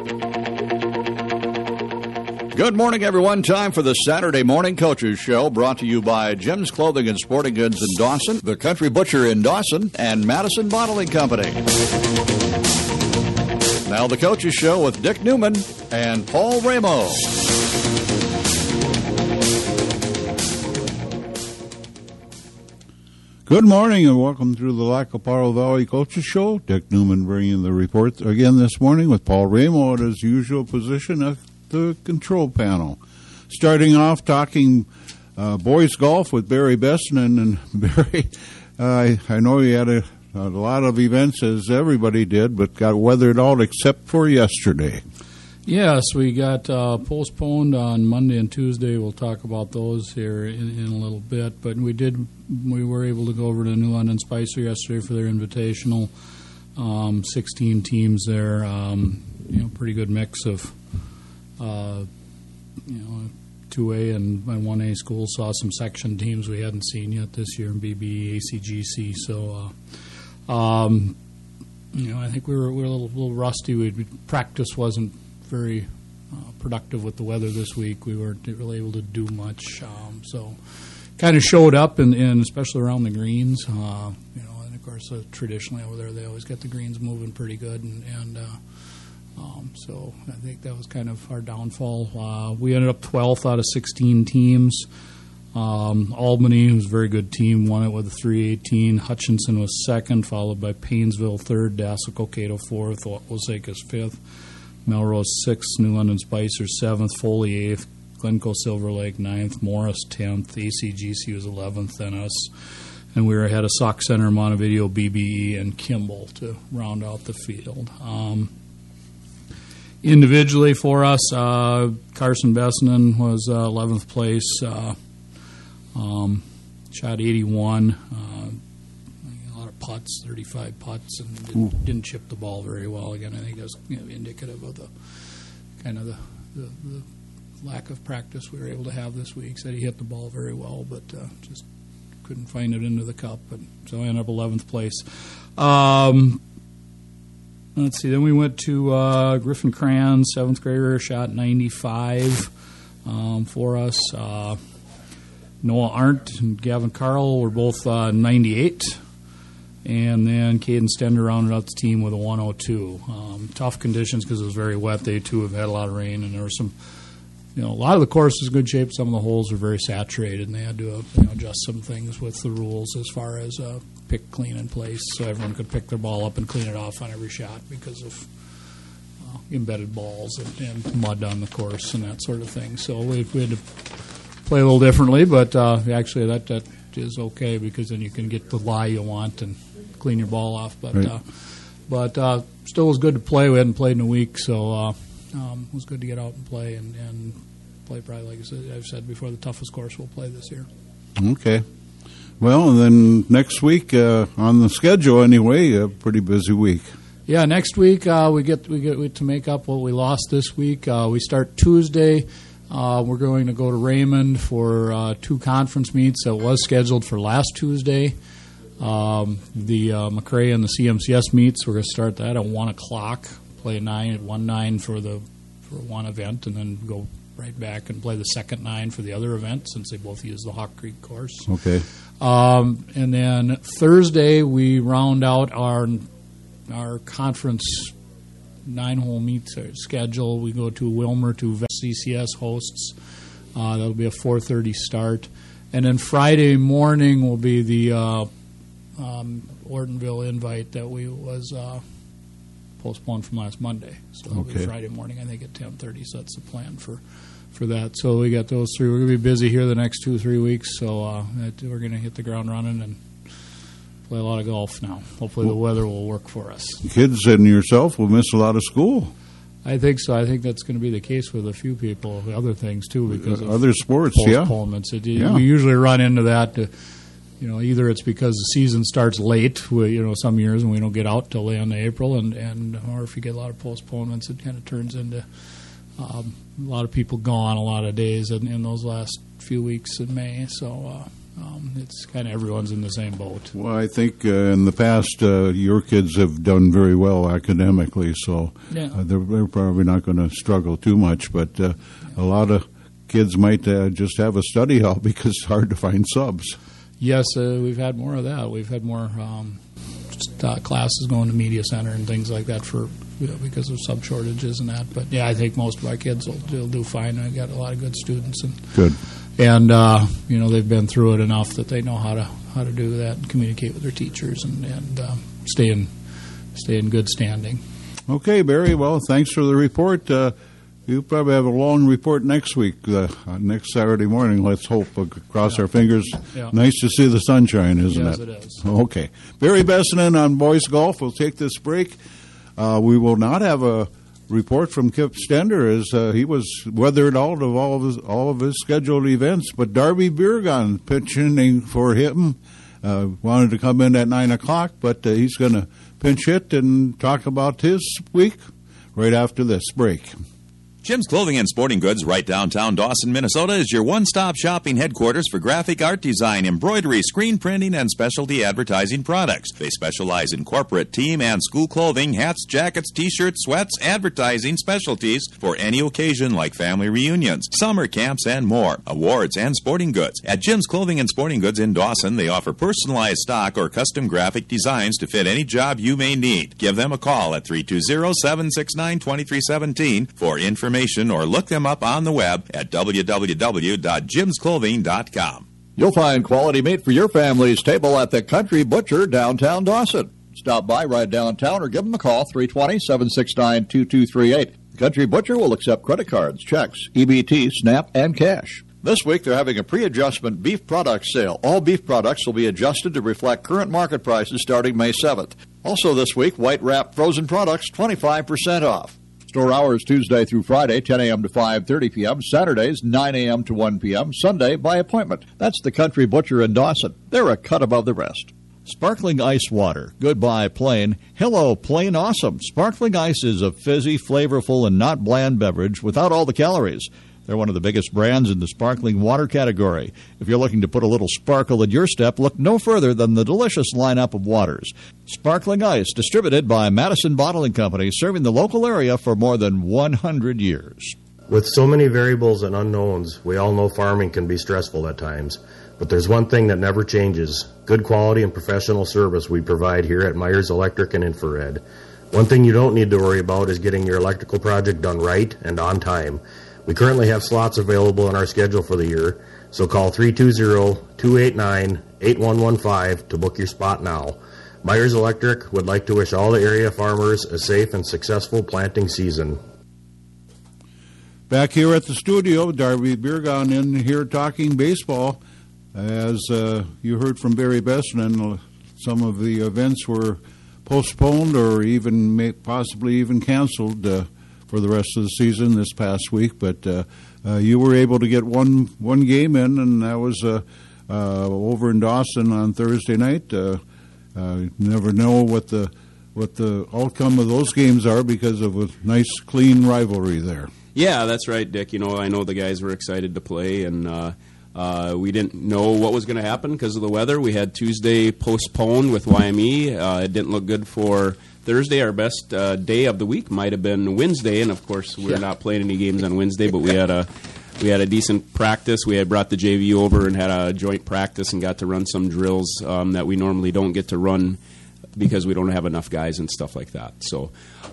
Good morning, everyone. Time for the Saturday Morning Coaches Show, brought to you by Jim's Clothing and Sporting Goods in Dawson, the Country Butcher in Dawson, and Madison Bottling Company. Now the Coaches Show with Dick Newman and Paul Ramo. Good morning and welcome to the Lacoparo Valley Coaches Show. Dick Newman bringing the reports again this morning with Paul Ramo at his usual position at the control panel. Starting off talking boys golf with Barry Besson. And Barry, I know you had a lot of events, as everybody did, but got weathered out except for yesterday. Yes, we got postponed on Monday and Tuesday. We'll talk about those here in a little bit. But we were able to go over to New London Spicer yesterday for their invitational. 16 teams there. Pretty good mix of 2A and 1A schools. Saw some section teams we hadn't seen yet this year in BBE, ACGC. So, I think we were a little rusty. Practice wasn't very productive with the weather this week. We weren't really able to do much. So, kind of showed up, and especially around the greens. And of course, traditionally over there, they always get the greens moving pretty good, so I think that was kind of our downfall. We ended up 12th out of 16 teams. Albany, who's a very good team, won it with a 318. Hutchinson was second, followed by Paynesville third, Dassel-Cokato fourth, Wasekas fifth, Melrose sixth, New London Spicer seventh, Foley eighth, Glencoe Silver Lake ninth, Morris 10th, ACGC was 11th, then us. And we were ahead of Sauk Center, Montevideo, BBE, and Kimball to round out the field. Individually for us, Carson Bessinen was 11th place, shot 81, a lot of putts, 35 putts, and didn't chip the ball very well. Again, I think that's indicative of the lack of practice we were able to have this week. Said he hit the ball very well, but just couldn't find it into the cup. So I ended up 11th place. Let's see, then we went to Griffin Cran, 7th grader, shot 95 for us. Noah Arndt and Gavin Carl were both 98. And then Caden Stender rounded out the team with a 102. Tough conditions because it was very wet. They, too, have had a lot of rain, and there was some, a lot of the course is in good shape. Some of the holes are very saturated, and they had to adjust some things with the rules as far as pick clean in place so everyone could pick their ball up and clean it off on every shot because of embedded balls and mud on the course and that sort of thing. So we had to play a little differently, but actually that is okay because then you can get the lie you want and clean your ball off. But right. Still was good to play. We hadn't played in a week, so it was good to get out and play and play probably, like I've said before, the toughest course we'll play this year. Okay. Well, and then next week on the schedule anyway, a pretty busy week. Yeah, next week we get to make up what we lost this week. We start Tuesday. We're going to go to Raymond for 2 conference meets that was scheduled for last Tuesday. The McRae and the CMCS meets, we're going to start that at 1 o'clock, play 1-9 for one event, and then go right back and play the second 9 for the other event since they both use the Hawk Creek course. Okay. And then Thursday we round out our conference 9-hole meet schedule. We go to Wilmer to CCS hosts. That'll be a 4:30 start. And then Friday morning will be the Ortonville invite that was postponed from last Monday. So it'll be Friday morning, I think, at 10:30. So that's the plan for that. So we got those 3. We're going to be busy here the next 2 or 3 weeks. So we're going to hit the ground running and play a lot of golf now. Hopefully the weather will work for us. Kids and yourself will miss a lot of school. I think so. I think that's going to be the case with a few people, other things too, because of other sports, postponements. Yeah. We usually run into that. Either it's because the season starts late, some years, and we don't get out till the end of April, and or if you get a lot of postponements, it kind of turns into a lot of people gone a lot of days in those last few weeks in May. So It's kind of everyone's in the same boat. Well, I think in the past your kids have done very well academically, so they're probably not going to struggle too much. But a lot of kids might just have a study hall because it's hard to find subs. Yes, we've had more of that. We've had more classes going to media center and things like that because of sub shortages and that. But I think most of our kids will do fine. I got a lot of good students and good. And they've been through it enough that they know how to do that and communicate with their teachers and stay in good standing. Okay, Barry. Well, thanks for the report. You probably have a long report next week, next Saturday morning. Let's hope. Cross our fingers. Yeah. Nice to see the sunshine, isn't it? it? Yes, it is. Okay. Barry Bessinen on boys golf. We'll take this break. We will not have a report from Kip Stender as he was weathered out of all of his scheduled events. But Darby Biergon pitching for him. Wanted to come in at 9 o'clock, but he's going to pinch hit and talk about his week right after this break. Jim's Clothing and Sporting Goods, right downtown Dawson, Minnesota, is your one-stop shopping headquarters for graphic art design, embroidery, screen printing, and specialty advertising products. They specialize in corporate, team, and school clothing, hats, jackets, t-shirts, sweats, advertising specialties for any occasion like family reunions, summer camps, and more. Awards and sporting goods. At Jim's Clothing and Sporting Goods in Dawson, they offer personalized stock or custom graphic designs to fit any job you may need. Give them a call at 320-769-2317 for information or look them up on the web at www.jimsclothing.com. You'll find quality meat for your family's table at the Country Butcher downtown Dawson. Stop by right downtown or give them a call, 320-769-2238. The Country Butcher will accept credit cards, checks, EBT, SNAP, and cash. This week, they're having a pre-adjustment beef product sale. All beef products will be adjusted to reflect current market prices starting May 7th. Also this week, white wrap frozen products, 25% off. Store hours Tuesday through Friday, 10 a.m. to 5:30 p.m., Saturdays, 9 a.m. to 1 p.m., Sunday by appointment. That's the Country Butcher in Dawson. They're a cut above the rest. Sparkling ice water. Goodbye, plain. Hello, plain awesome. Sparkling ice is a fizzy, flavorful, and not bland beverage without all the calories. They're one of the biggest brands in the sparkling water category. If you're looking to put a little sparkle in your step, look no further than the delicious lineup of waters. Sparkling Ice, distributed by Madison Bottling Company, serving the local area for more than 100 years. With so many variables and unknowns, we all know farming can be stressful at times. But there's one thing that never changes: good quality and professional service we provide here at Myers Electric and Infrared. One thing you don't need to worry about is getting your electrical project done right and on time. We currently have slots available in our schedule for the year, so call 320-289-8115 to book your spot now. Myers Electric would like to wish all the area farmers a safe and successful planting season. Back here at the studio, Darby Biergon in here talking baseball. As you heard from Barry Bessinen, some of the events were postponed or even possibly even canceled for the rest of the season this past week, but you were able to get one game in, and that was over in Dawson on Thursday night. You never know what the outcome of those games are because of a nice, clean rivalry there. Yeah, that's right, Dick. I know the guys were excited to play, and we didn't know what was going to happen because of the weather. We had Tuesday postponed with YME. It didn't look good for Thursday. Our best day of the week might have been Wednesday, and of course we're not playing any games on Wednesday. But we had a decent practice. We had brought the JV over and had a joint practice and got to run some drills that we normally don't get to run because we don't have enough guys and stuff like that. So,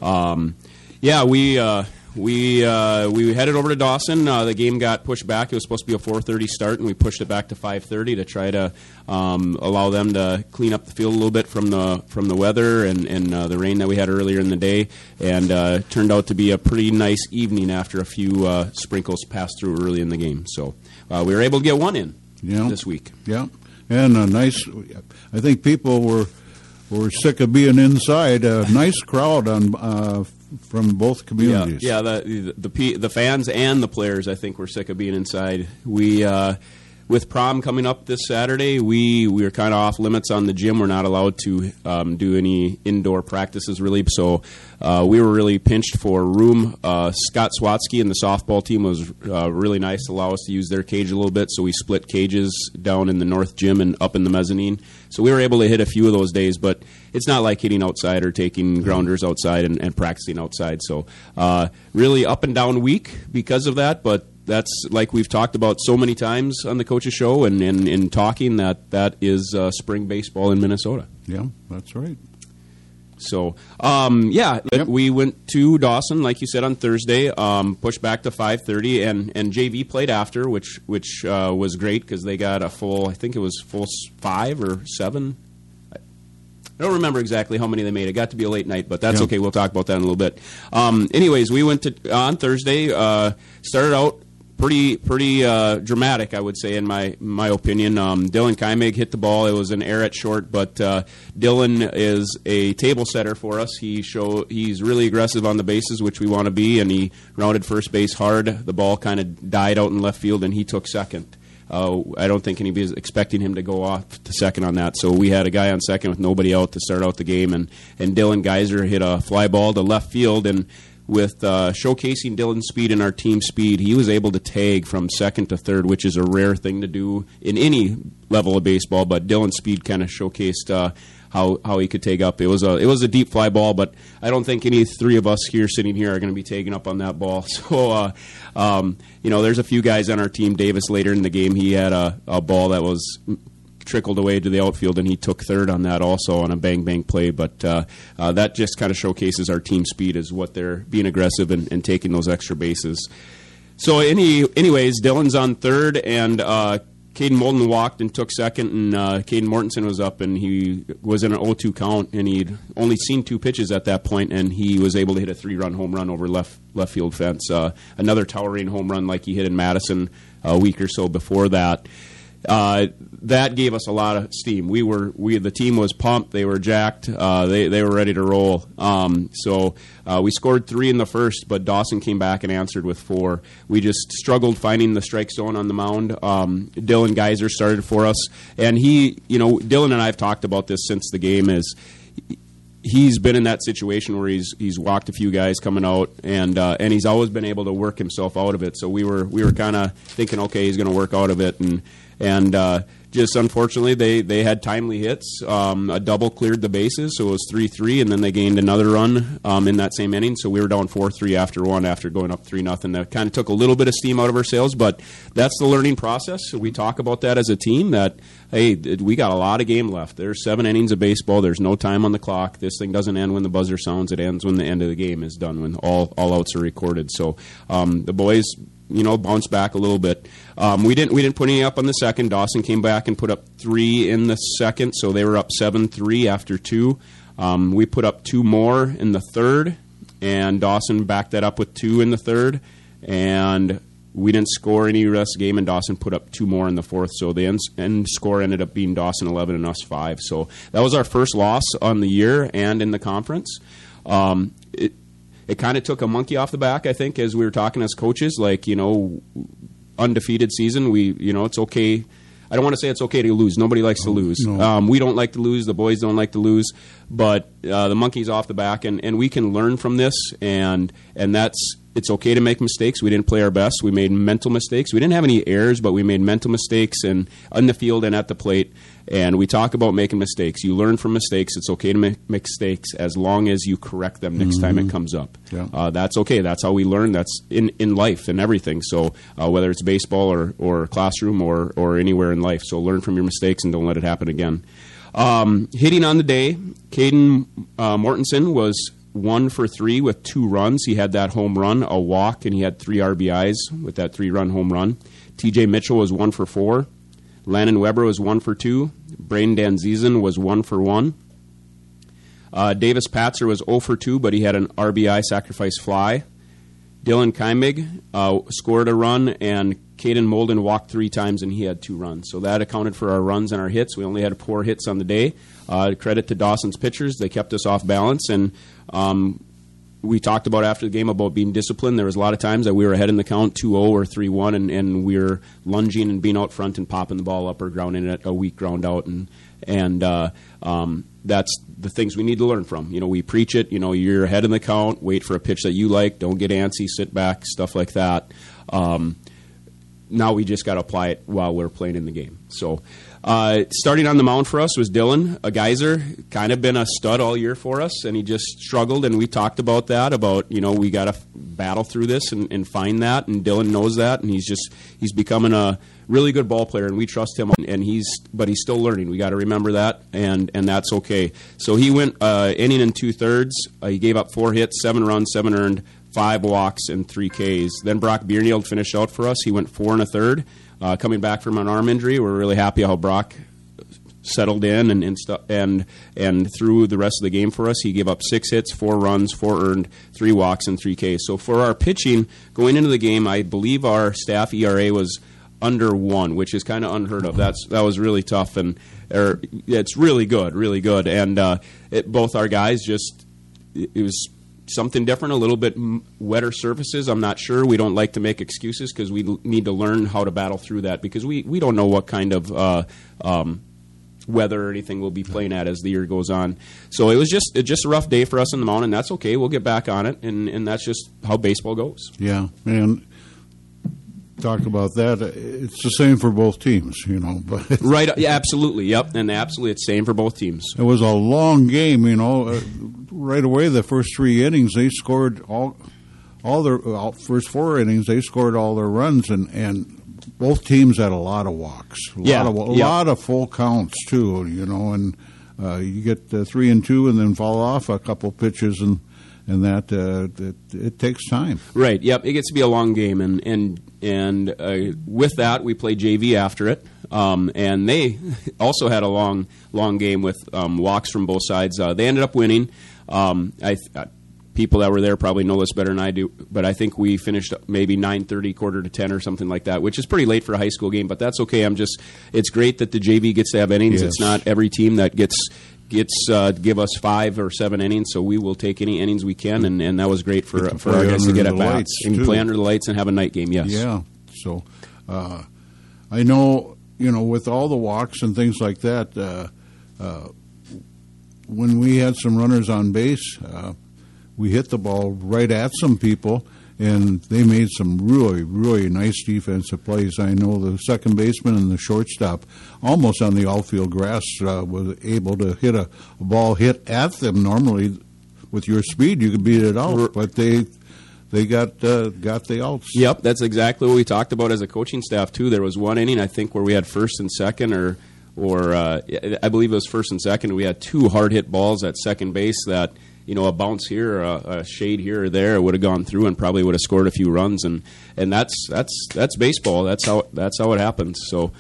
we headed over to Dawson. The game got pushed back. It was supposed to be a 4:30 start, and we pushed it back to 5:30 to try to allow them to clean up the field a little bit from the weather and the rain that we had earlier in the day. And turned out to be a pretty nice evening after a few sprinkles passed through early in the game. So we were able to get one in this week. Yeah, and a nice. I think people were sick of being inside. A nice crowd on. From both communities. Yeah, the fans and the players, I think, were sick of being inside. We with prom coming up this Saturday, we are kind of off limits on the gym. We're not allowed to do any indoor practices, really. So we were really pinched for room. Scott Swatsky and the softball team was really nice to allow us to use their cage a little bit. So we split cages down in the north gym and up in the mezzanine. So we were able to hit a few of those days, but it's not like hitting outside or taking grounders outside and practicing outside. So really up and down week because of that, but that's like we've talked about so many times on the Coaches Show and in talking that is spring baseball in Minnesota. Yeah, that's right. So, we went to Dawson, like you said, on Thursday, pushed back to 5:30, and JV played after, which was great because they got a full, I think it was full 5 or 7. I don't remember exactly how many they made. It got to be a late night, but that's okay. We'll talk about that in a little bit. Anyways, we went to on Thursday, started out pretty dramatic, I would say, in my opinion. Dylan Keimig hit the ball. It was an error at short, but Dylan is a table setter for us. He's really aggressive on the bases, which we want to be, and he rounded first base hard. The ball kind of died out in left field, and he took second. I don't think anybody was expecting him to go off to second on that. So we had a guy on second with nobody out to start out the game, and Dylan Geyser hit a fly ball to left field, and with showcasing Dylan's speed and our team speed, he was able to tag from second to third, which is a rare thing to do in any level of baseball. But Dylan's speed kind of showcased how he could tag up. It was a deep fly ball, but I don't think any three of us sitting here are going to be tagging up on that ball. So there's a few guys on our team. Davis later in the game, he had a ball that was trickled away to the outfield, and he took third on that also on a bang-bang play. But that just kind of showcases our team speed as what they're being aggressive and taking those extra bases. So anyways, Dylan's on third, and Caden Molden walked and took second, and Caden Mortensen was up, and he was in an 0-2 count, and he'd only seen 2 pitches at that point, and he was able to hit a 3-run home run over left field fence. Another towering home run like he hit in Madison a week or so before that. That gave us a lot of steam. The team was pumped. They were jacked. They were ready to roll. So we scored 3 in the first, but Dawson came back and answered with 4. We just struggled finding the strike zone on the mound. Dylan Geyser started for us, and Dylan and I have talked about this since the game. He's been in that situation where he's walked a few guys coming out, and he's always been able to work himself out of it. So we were kind of thinking, okay, he's going to work out of it, and just unfortunately they had timely hits. A double cleared the bases, so it was 3-3, and then they gained another run in that same inning. So we were down 4-3 after one, after going up 3-0. That kind of took a little bit of steam out of our sails, but that's the learning process. So we talk about that as a team, that hey, we got a lot of game left. There's 7 innings of baseball. There's no time on the clock. This thing doesn't end when the buzzer sounds. It ends when the end of the game is done, when all outs are recorded. So the boys bounce back a little bit. We didn't put any up on the second. Dawson came back and put up 3 in the second, so they were up 7-3 after 2. We put up 2 more in the third, and Dawson backed that up with 2 in the third, and we didn't score any rest of the game, and Dawson put up 2 more in the fourth, so the end score ended up being Dawson 11 and us 5. So that was our first loss on the year and in the conference. It kind of took a monkey off the back, I think, as we were talking as coaches. Like, undefeated season, it's okay. I don't want to say it's okay to lose. Nobody likes to lose. No. We don't like to lose. The boys don't like to lose. But the monkey's off the back, and we can learn from this, and it's okay to make mistakes. We didn't play our best. We made mental mistakes. We didn't have any errors, but we made mental mistakes and on the field and at the plate. And we talk about making mistakes. You learn from mistakes. It's okay to make mistakes as long as you correct them next time it comes up. Yeah. That's okay. That's how we learn. That's in life and everything. So whether it's baseball or classroom or anywhere in life. So learn from your mistakes and don't let it happen again. Hitting on the day, Caden Mortensen was 1 for 3 with 2 runs. He had that home run, a walk, and he had 3 RBIs with that 3-run home run. TJ Mitchell was 1 for 4. Landon Weber was 1 for 2. Braden Danzizen was 1 for 1. Davis Patzer was 0 for 2, but he had an RBI sacrifice fly. Dylan Keimig scored a run, and Caden Molden walked 3 times, and he had 2 runs. So that accounted for our runs and our hits. We only had 4 hits on the day. Credit to Dawson's pitchers. They kept us off balance, and we talked about after the game about being disciplined. There was a lot of times that we were ahead in the count 2-0 or 3-1, and we were lunging and being out front and popping the ball up or grounding it a weak ground out, and that's the things we need to learn from. We preach it. You're ahead in the count. Wait for a pitch that you like. Don't get antsy. Sit back. Stuff like that. Now we just got to apply it while we're playing in the game. So starting on the mound for us was Dylan, a Geyser, kind of been a stud all year for us, and he just struggled, and we talked about that, we got to battle through this and find that, and Dylan knows that, and he's becoming a really good ball player, and we trust him, but he's still learning. We got to remember that, and that's okay. So he went inning and 2/3. He gave up 4 hits, 7 runs, 7 earned, 5 walks, and 3 Ks. Then Brock Biernield finished out for us. He went 4 1/3. Coming back from an arm injury, we're really happy how Brock settled in and through the rest of the game for us. He gave up 6 hits, 4 runs, 4 earned, 3 walks, and 3 Ks. So for our pitching going into the game, I believe our staff ERA was under 1, which is kind of unheard of. That was really tough, and it's really good. And both our guys it was something different, a little bit wetter surfaces. I'm not sure. We don't like to make excuses because we need to learn how to battle through that because we don't know what kind of weather or anything we'll be playing at as the year goes on. So it was just a rough day for us in the mound, and that's okay. We'll get back on it, and that's just how baseball goes. Yeah, and talk about that. It's the same for both teams, But right, yeah, absolutely, yep, and absolutely, it's the same for both teams. It was a long game, right away, the first 3 innings, they scored all their first 4 innings. They scored all their runs, and both teams had a lot of walks, a lot of full counts too. And you get 3 and 2, and then fall off a couple pitches, and that it takes time. Right. Yep. It gets to be a long game, and with that, we play JV after it. And they also had a long game with walks from both sides. They ended up winning. People that were there probably know this better than I do, but I think we finished maybe 9:30, 9:45 or something like that, which is pretty late for a high school game, but that's okay. It's great that the JV gets to have innings. Yes. It's not every team that gets give us 5 or 7 innings, so we will take any innings we can, and that was great for our guys to get at bats and play under the lights and have a night game. Yes. Yeah. So I know with all the walks and things like that. When we had some runners on base, we hit the ball right at some people, and they made some really, really nice defensive plays. I know the second baseman and the shortstop, almost on the outfield grass, was able to hit a ball hit at them. Normally, with your speed, you could beat it out, but they got the outs. Yep, that's exactly what we talked about as a coaching staff, too. There was one inning, I think, where we had first and second, or I believe it was first and second. We had 2 hard-hit balls at second base that, a bounce here, or a shade here or there would have gone through and probably would have scored a few runs. And that's baseball. That's how it happens. So,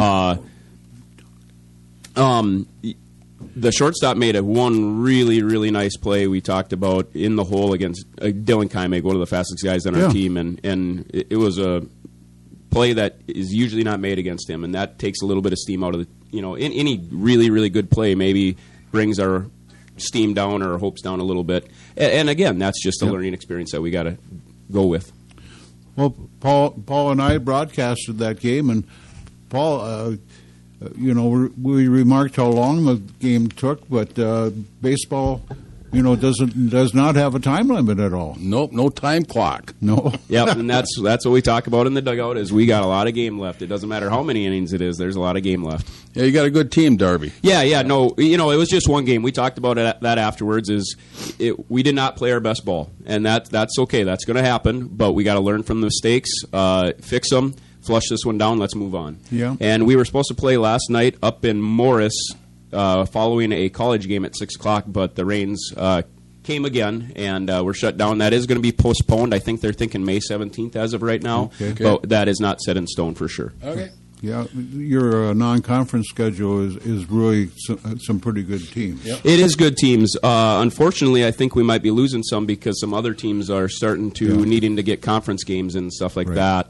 the shortstop made one really, really nice play we talked about in the hole against Dylan Kaimeg, one of the fastest guys on our team, and it was a play that is usually not made against him, and that takes a little bit of steam out of any really, really good play maybe brings our steam down or our hopes down a little bit. And again, that's just a learning experience that we got to go with. Well, Paul and I broadcasted that game, and Paul, we remarked how long the game took, but baseball, does not have a time limit at all. Nope, no time clock. No. Yep, and that's what we talk about in the dugout is we got a lot of game left. It doesn't matter how many innings it is. There's a lot of game left. Yeah, you got a good team, Darby. Yeah, no, it was just one game. We talked about that afterwards. We did not play our best ball, and that's okay. That's going to happen, but we got to learn from the mistakes, fix them, flush this one down. Let's move on. Yeah. And we were supposed to play last night up in Morris, following a college game at 6 o'clock, but the rains came again, and we're shut down. That is going to be postponed. I think they're thinking May 17th as of right now, but that is not set in stone for sure. Okay. Yeah, your non-conference schedule is really some pretty good teams. Yep. It is good teams. Unfortunately, I think we might be losing some because some other teams are starting to needing to get conference games and stuff like that.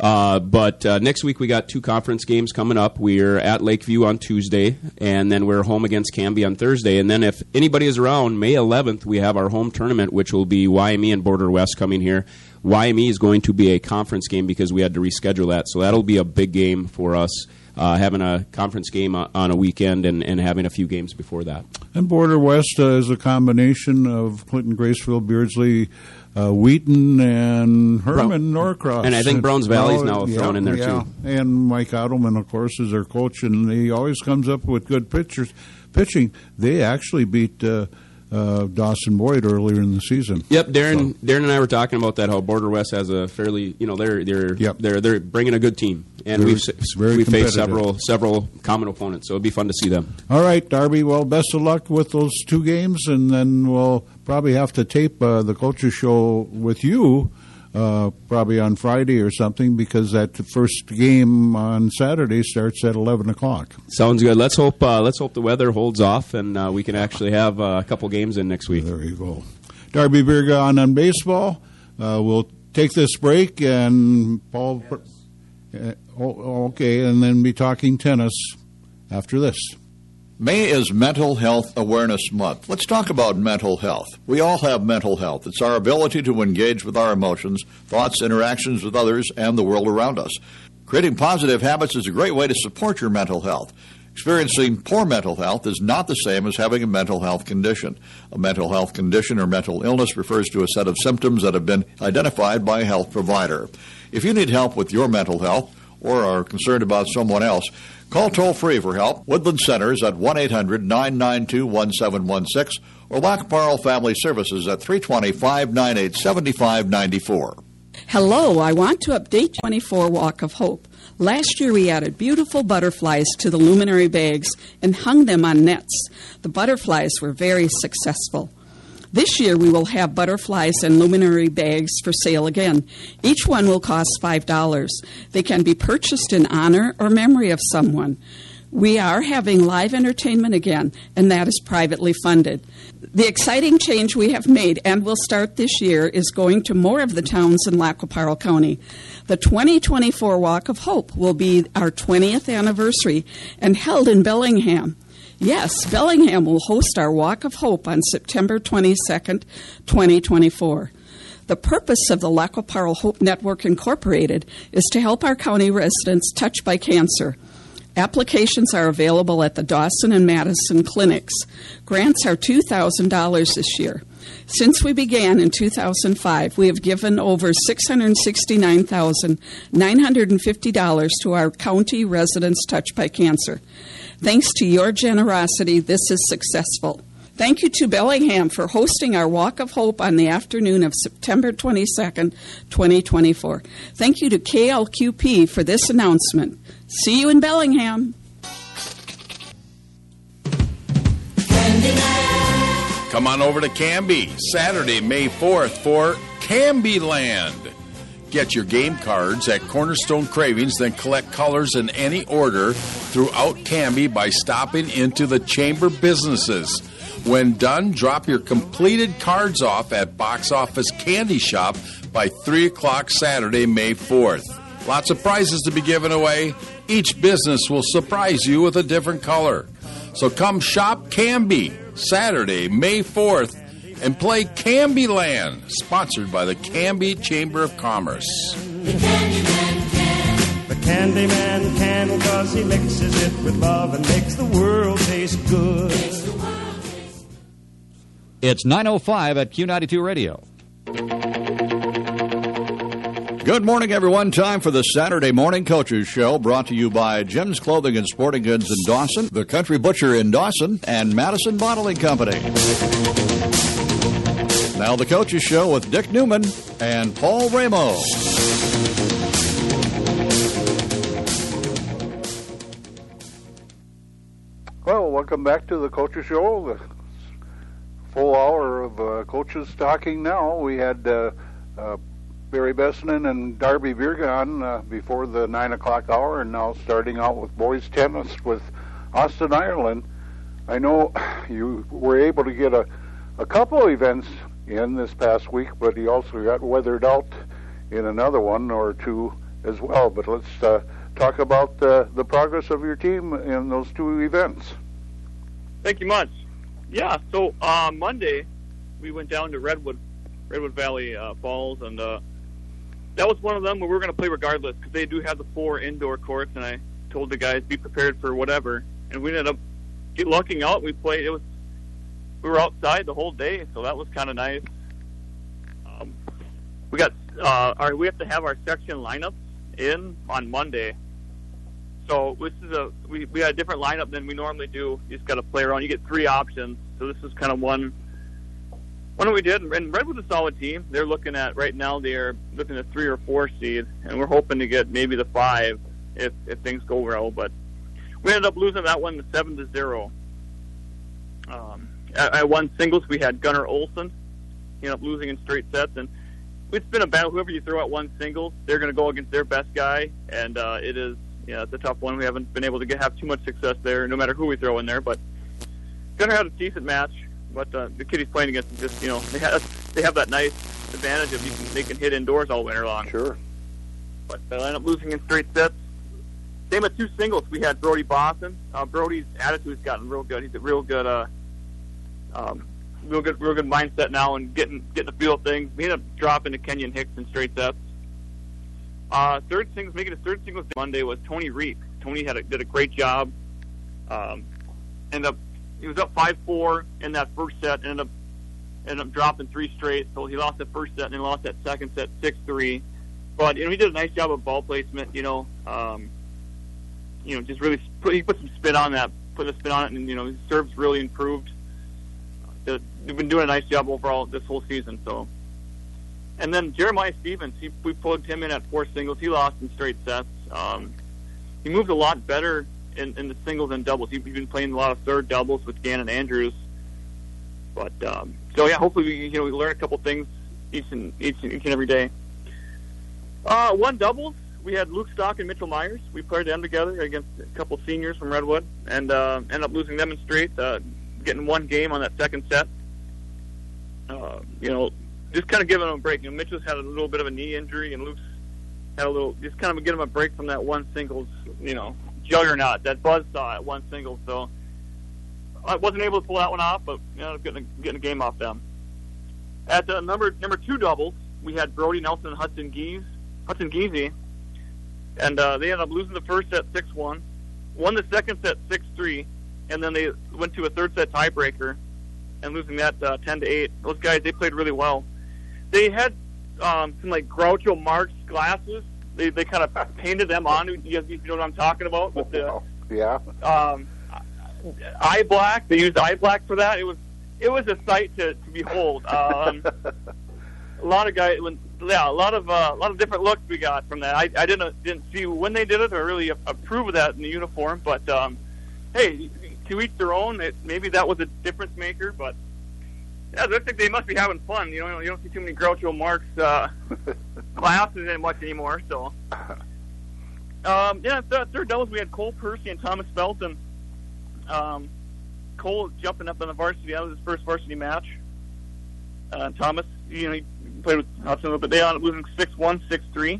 But next week we got 2 conference games coming up. We're at Lakeview on Tuesday, and then we're home against Canby on Thursday. And then if anybody is around, May 11th, we have our home tournament, which will be YME and Border West coming here. YME is going to be a conference game because we had to reschedule that. So that'll be a big game for us, having a conference game on a weekend and having a few games before that. And Border West is a combination of Clinton, Graceville, Beardsley, Wheaton, and Herman, Norcross. And I think Browns Valley's now thrown in there, too. And Mike Adelman, of course, is their coach, and he always comes up with good pitching. They actually beat Dawson Boyd earlier in the season. Yep, Darren and I were talking about that. How Border West has a fairly, they're bringing a good team, and we've faced several common opponents, so it'd be fun to see them. All right, Darby. Well, best of luck with those 2 games, and then we'll probably have to tape the Coaches Show with you. Probably on Friday or something, because that first game on Saturday starts at 11 o'clock. Sounds good. Let's hope the weather holds off and we can actually have a couple games in next week. There you go. Darby Birga on baseball. We'll take this break, and Paul. Okay, and then be talking tennis after this. May is Mental Health Awareness Month. Let's talk about mental health. We all have mental health. It's our ability to engage with our emotions, thoughts, interactions with others, and the world around us. Creating positive habits is a great way to support your mental health. Experiencing poor mental health is not the same as having a mental health condition. A mental health condition or mental illness refers to a set of symptoms that have been identified by a health provider. If you need help with your mental health or are concerned about someone else, call toll-free for help. Woodland Centers at 1-800-992-1716 or Lackaparle Family Services at 320-598-7594. Hello, I want to update 24 Walk of Hope. Last year we added beautiful butterflies to the luminary bags and hung them on nets. The butterflies were very successful. This year we will have butterflies and luminary bags for sale again. Each one will cost $5. They can be purchased in honor or memory of someone. We are having live entertainment again, and that is privately funded. The exciting change we have made and will start this year is going to more of the towns in Lackaparle County. The 2024 Walk of Hope will be our 20th anniversary and held in Bellingham. Yes, Bellingham will host our Walk of Hope on September 22nd, 2024. The purpose of the Lackaparle Hope Network Incorporated is to help our county residents touched by cancer. Applications are available at the Dawson and Madison clinics. Grants are $2,000 this year. Since we began in 2005, we have given over $669,950 to our county residents touched by cancer. Thanks to your generosity, this is successful. Thank you to Bellingham for hosting our Walk of Hope on the afternoon of September 22nd, 2024. Thank you to KLQP for this announcement. See you in Bellingham. Come on over to Canby, Saturday, May 4th for Canby Land. Get your game cards at Cornerstone Cravings, then collect colors in any order throughout Canby by stopping into the chamber businesses. When done, drop your completed cards off at Box Office Candy Shop by 3 o'clock Saturday, May 4th. Lots of prizes to be given away. Each business will surprise you with a different color. So come shop Canby, Saturday, May 4th, and play Canby Land, sponsored by the Canby Chamber of Commerce. The Candyman can. The Candyman can, because he mixes it with love and makes the world taste good. It's 9:05 at Q92 Radio. Good morning, everyone. Time for the Saturday Morning Coaches Show, brought to you by Jim's Clothing and Sporting Goods in Dawson, the Country Butcher in Dawson, and Madison Bottling Company. Now the Coaches Show with Dick Newman and Paul Ramo. Well, welcome back to the Coaches Show. The full hour of coaches talking now. We had Barry Bessinen and Darby Birga before the 9 o'clock hour, and now starting out with boys tennis with Austin, Ireland. I know you were able to get a couple of events in this past week, but he also got weathered out in another one or two as well. But let's talk about the progress of your team in those two events. Thank you much. Yeah, so Monday we went down to Redwood Valley Falls, and that was one of them where we were going to play regardless because they do have the 4 indoor courts, and I told the guys be prepared for whatever, and we ended up lucking out. We played. We were outside the whole day, so that was kind of nice. We have to have our section lineups in on Monday. So this is we had a different lineup than we normally do. You just got to play around. You get 3 options. So this is kind of one that we did. And Redwood's a solid team. They're looking at right now. They're looking at 3 or 4 seed, and we're hoping to get maybe the 5 if things go well. But we ended up losing that one 7-0. At one singles, we had Gunnar Olsen. He ended up losing in straight sets, and it's been a battle. Whoever you throw at one singles, they're going to go against their best guy, and it is. Yeah, it's a tough one. We haven't been able to have too much success there, no matter who we throw in there. But Gunnar had a decent match. But the kid he's playing against, just they have that nice advantage of they can hit indoors all winter long. Sure. But they end up losing in straight sets. Same at 2 singles. We had Brody Boston. Brody's attitude's gotten real good. He's a real good mindset now and getting the feel of things. We ended up dropping to Kenyon Hicks in straight sets. Making a third singles Monday was Tony Reek. Tony did a great job. He was up 5-4 in that first set. Ended up dropping 3 straight. So he lost the first set and then lost that second set 6-3. But he did a nice job of ball placement. Just really he put some spin on that. Put a spin on it, and his serves really improved. They've been doing a nice job overall this whole season. So. And then Jeremiah Stevens, we plugged him in at 4 singles. He lost in straight sets. He moved a lot better in the singles and doubles. He's been playing a lot of third doubles with Gannon Andrews. But hopefully we learn a couple things each and every day. One doubles, we had Luke Stock and Mitchell Myers. We played them together against a couple seniors from Redwood, and ended up losing them in straight, getting 1 game on that second set. Just kind of giving them a break. Mitchell's had a little bit of a knee injury, and Luke's had just kind of give him a break from that one singles, juggernaut, that buzzsaw at one singles. So I wasn't able to pull that one off, but getting a game off them. At the number 2 doubles, we had Brody Nelson and Hudson Giese, and they ended up losing the first set 6-1, won the second set 6-3, and then they went to a third set tiebreaker and losing that 10-8. Those guys, they played really well. They had some Groucho Marx glasses. They kind of painted them on. You know what I'm talking about? With the eye black. They used eye black for that. It was a sight to behold. A lot of guys, a lot of different looks we got from that. I didn't see when they did it or really approve of that in the uniform. But hey, to each their own. Maybe that was a difference maker, but. Yeah, I think they must be having fun. You don't see too many Groucho Marx classes in much anymore. So, third doubles we had Cole Percy and Thomas Felton. Cole jumping up on the varsity. That was his first varsity match. Thomas, he played with Hudson a little bit. They ended up losing 6-1, 6-3.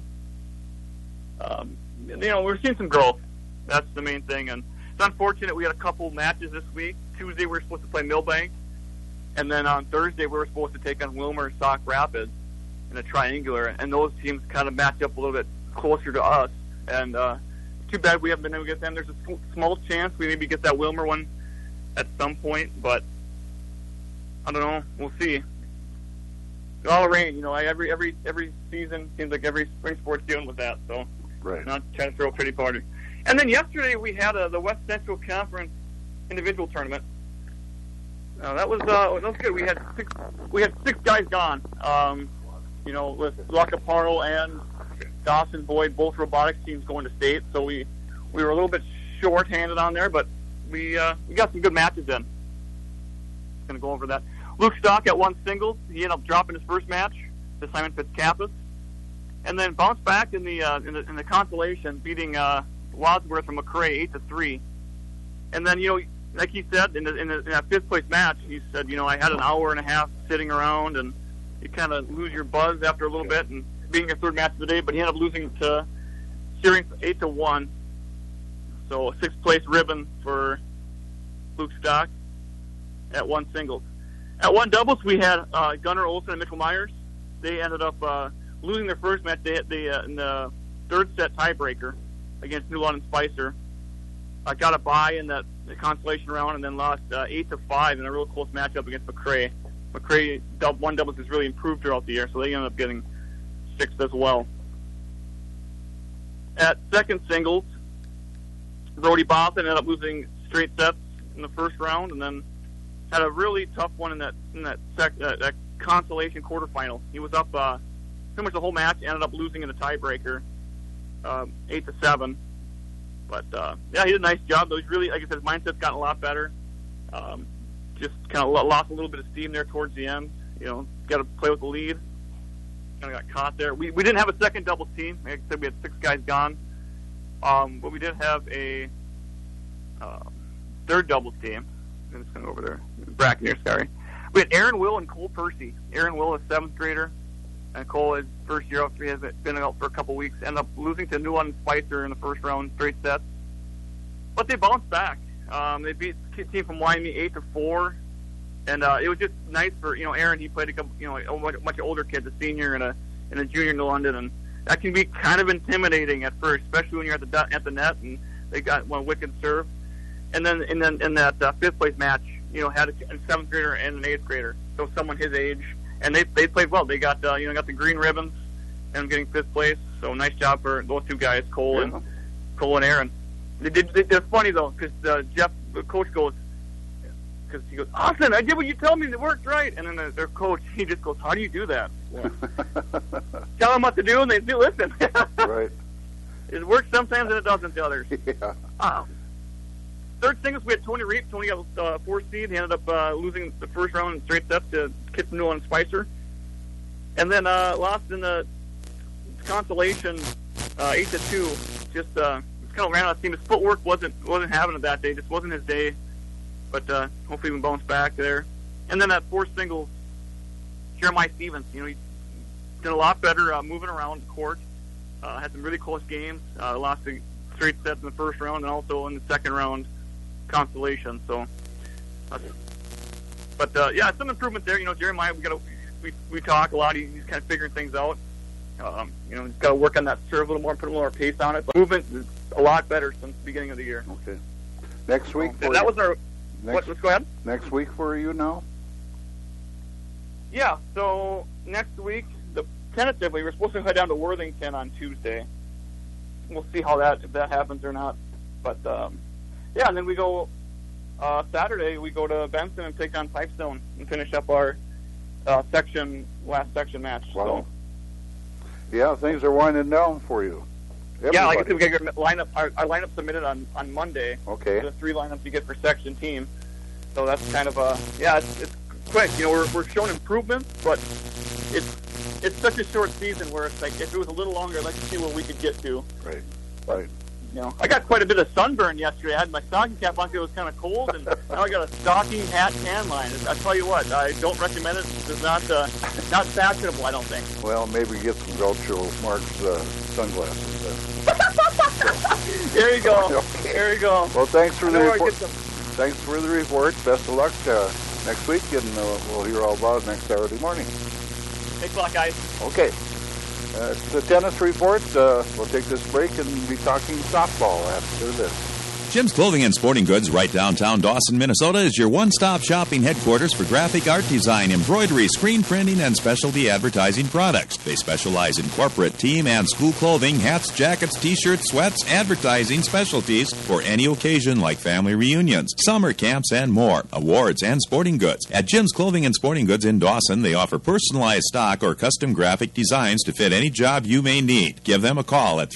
We're seeing some growth. That's the main thing. And it's unfortunate we had a couple matches this week. Tuesday we were supposed to play Millbank. And then on Thursday, we were supposed to take on Wilmer and Sauk Rapids in a triangular, and those teams kind of match up a little bit closer to us. And too bad we haven't been able to get them. There's a small chance we maybe get that Wilmer one at some point, but I don't know. We'll see. It's all rain, every season seems like every spring sport's dealing with that. So, right. Not trying to throw a pity party. And then yesterday we had the West Central Conference individual tournament. That was good. We had 6 guys gone. With Lacaparro and Dawson Boyd, both robotics teams going to state. So we were a little bit short-handed on there, but we got some good matches in. Going to go over that. Luke Stock at 1 singles. He ended up dropping his first match to Simon Fitzcampus, and then bounced back in the consolation, beating Wadsworth from McRae 8-3. And then like he said in that 5th place match, he said, I had an hour and a half sitting around, and you kind of lose your buzz after a little bit, and being your third match of the day. But he ended up losing to steering 8-1. So a 6th place ribbon for Luke Stock at 1 singles. At 1 doubles, we had Gunnar Olsen and Mitchell Myers. They ended up losing their first match. They in the 3rd set tiebreaker against New London Spicer. Got a bye in the consolation round and then lost 8-5 in a real close matchup against McCrae. McCrae 1 doubles has really improved throughout the year, so they ended up getting 6th as well. At 2nd singles, Brody Both ended up losing straight sets in the first round, and then had a really tough one in that consolation quarterfinal. He was up pretty much the whole match, ended up losing in the tiebreaker, 8-7. But yeah, he did a nice job. Though he's really, like I said, his mindset's gotten a lot better. Just kind of lost a little bit of steam there towards the end. You know, got to play with the lead. Kind of got caught there. We didn't have a second doubles team. Like I said, we had 6 guys gone. But we did have a 3rd doubles team. I'm just going to go over there. Brackeneer, sorry. We had Aaron Will and Cole Percy. Aaron Will is 7th grader, and Cole is first year out. He has been out for a couple weeks. Ended up losing to New London Spicer in the first round, straight sets. But they bounced back. They beat the team from Wyoming 8-4, and it was just nice for Aaron. He played a couple, a much older kid, a senior and a junior in New London, and that can be kind of intimidating at first, especially when you're at the net and they got one wicked serve. And then in that 5th place match, had a 7th grader and an 8th grader, so someone his age, and they played well. They got got the green ribbons and getting 5th place. So nice job for those 2 guys, Cole and Aaron. They're funny though, because Jeff, the coach, goes, because he goes, Austin, I did what you told me. It worked right. And then their coach, he just goes, how do you do that? Yeah. Tell them what to do, and they do listen. Right. It works sometimes, and it doesn't to others. Yeah. 3rd singles, we had Tony Reap. Tony got 4th seed. He ended up losing the first round in straight sets to Kit from New London Spicer. And then lost in the consolation 8-2. Just kind of ran out of steam. His footwork wasn't having it that day. Just wasn't his day. But hopefully we can bounce back there. And then at 4th singles, Jeremiah Stevens. He did a lot better moving around the court. Had some really close games. Lost the straight sets in the first round and also in the second round consolation. So, but yeah, some improvement there. Jeremiah, we talk a lot. He's kind of figuring things out. He's got to work on that serve a little more, put a little more pace on it. But movement is a lot better since the beginning of the year. Okay. Next week. That was our. Let's go ahead. Next week for you now. Yeah. So next week, tentatively, we're supposed to head down to Worthington on Tuesday. We'll see if that happens or not. But yeah, and then we go Saturday. We go to Benson and take on Pipestone and finish up our last section match. Wow. So, yeah, things are winding down for you. Everybody. Yeah, like I said, we got your lineup. Our lineup submitted on Monday. Okay. The 3 lineups you get per section team. So that's kind of it's quick. We're showing improvement, but it's such a short season where it's like if it was a little longer, I'd like to see where we could get to. Right. I got quite a bit of sunburn yesterday. I had my stocking cap on because it was kind of cold, and now I got a stocking hat tan line. I tell you what, I don't recommend it. It's not fashionable, I don't think. Well, maybe get some Groucho Marx sunglasses. There you go. Okay. There you go. Well, thanks for the report. Thanks for the report. Best of luck next week, and we'll hear all about it next Saturday morning. Thanks a lot, guys. Okay. It's the tennis report. We'll take this break and be talking softball after this. Jim's Clothing and Sporting Goods, right downtown Dawson, Minnesota, is your one-stop shopping headquarters for graphic art design, embroidery, screen printing, and specialty advertising products. They specialize in corporate, team, and school clothing, hats, jackets, t-shirts, sweats, advertising specialties for any occasion like family reunions, summer camps, and more. Awards and sporting goods. At Jim's Clothing and Sporting Goods in Dawson, they offer personalized stock or custom graphic designs to fit any job you may need. Give them a call at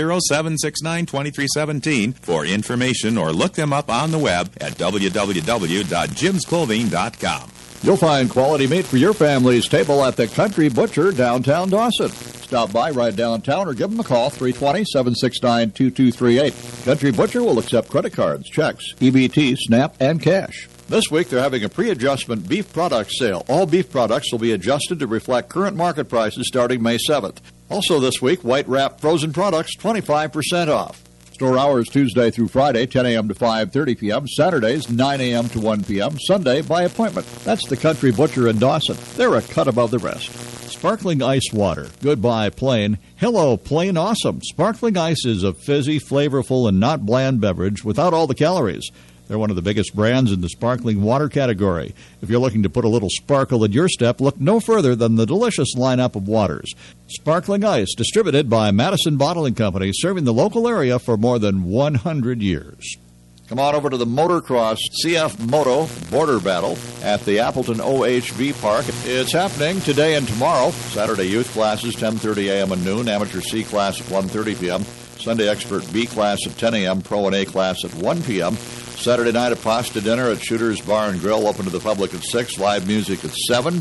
320-769-2317 for information or look them up on the web at www.jimsclothing.com. You'll find quality meat for your family's table at the Country Butcher downtown Dawson. Stop by right downtown or give them a call, 320-769-2238. Country Butcher will accept credit cards, checks, EBT, SNAP, and cash. This week, they're having a pre-adjustment beef product sale. All beef products will be adjusted to reflect current market prices starting May 7th. Also this week, White Wrap frozen products 25% off. Store hours Tuesday through Friday, 10 a.m. to 5:30 p.m. Saturdays, 9 a.m. to 1 p.m. Sunday by appointment. That's the Country Butcher in Dawson. They're a cut above the rest. Sparkling ice water. Goodbye, plain. Hello, plain awesome. Sparkling ice is a fizzy, flavorful, and not bland beverage without all the calories. They're one of the biggest brands in the sparkling water category. If you're looking to put a little sparkle in your step, look no further than the delicious lineup of waters. Sparkling Ice, distributed by Madison Bottling Company, serving the local area for more than 100 years. Come on over to the Motocross CF Moto Border Battle at the Appleton OHV Park. It's happening today and tomorrow. Saturday youth classes, 10:30 a.m. and noon. Amateur C class at 1:30 p.m. Sunday expert B class at 10 a.m. Pro and A class at 1 p.m. Saturday night a pasta dinner at Shooter's Bar and Grill, open to the public at 6. Live music at 7.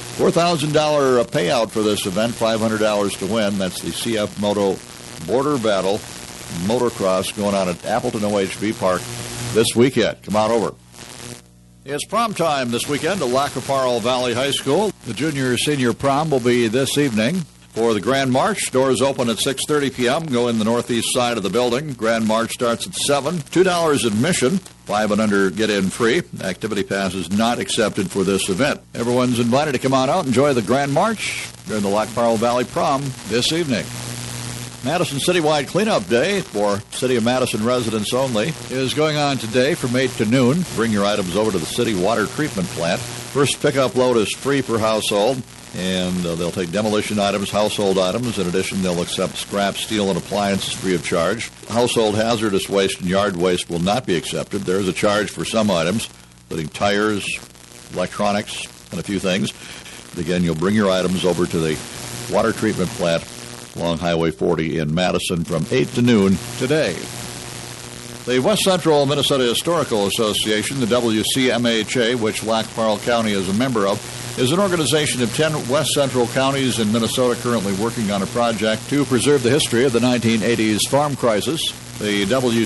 $4,000 payout for this event, $500 to win. That's the CF Moto Border Battle Motocross going on at Appleton OHV Park this weekend. Come on over. It's prom time this weekend at Lac-Qui-Parle Valley High School. The junior-senior prom will be this evening. For the Grand March, doors open at 6:30 p.m. Go in the northeast side of the building. Grand March starts at 7. $2 admission. 5 and under get in free. Activity pass is not accepted for this event. Everyone's invited to come on out and enjoy the Grand March during the Lac-Qui-Parle Valley Prom this evening. Madison Citywide Cleanup Day for City of Madison residents only is going on today from 8 to noon. Bring your items over to the city water treatment plant. First pickup load is free per household, and they'll take demolition items, household items. In addition, they'll accept scrap, steel, and appliances free of charge. Household hazardous waste and yard waste will not be accepted. There is a charge for some items, including tires, electronics, and a few things. But again, you'll bring your items over to the water treatment plant along Highway 40 in Madison from 8 to noon today. The West Central Minnesota Historical Association, the WCMHA, which Lac-Qui-Parle County is a member of, is an organization of 10 West Central counties in Minnesota currently working on a project to preserve the history of the 1980s farm crisis. The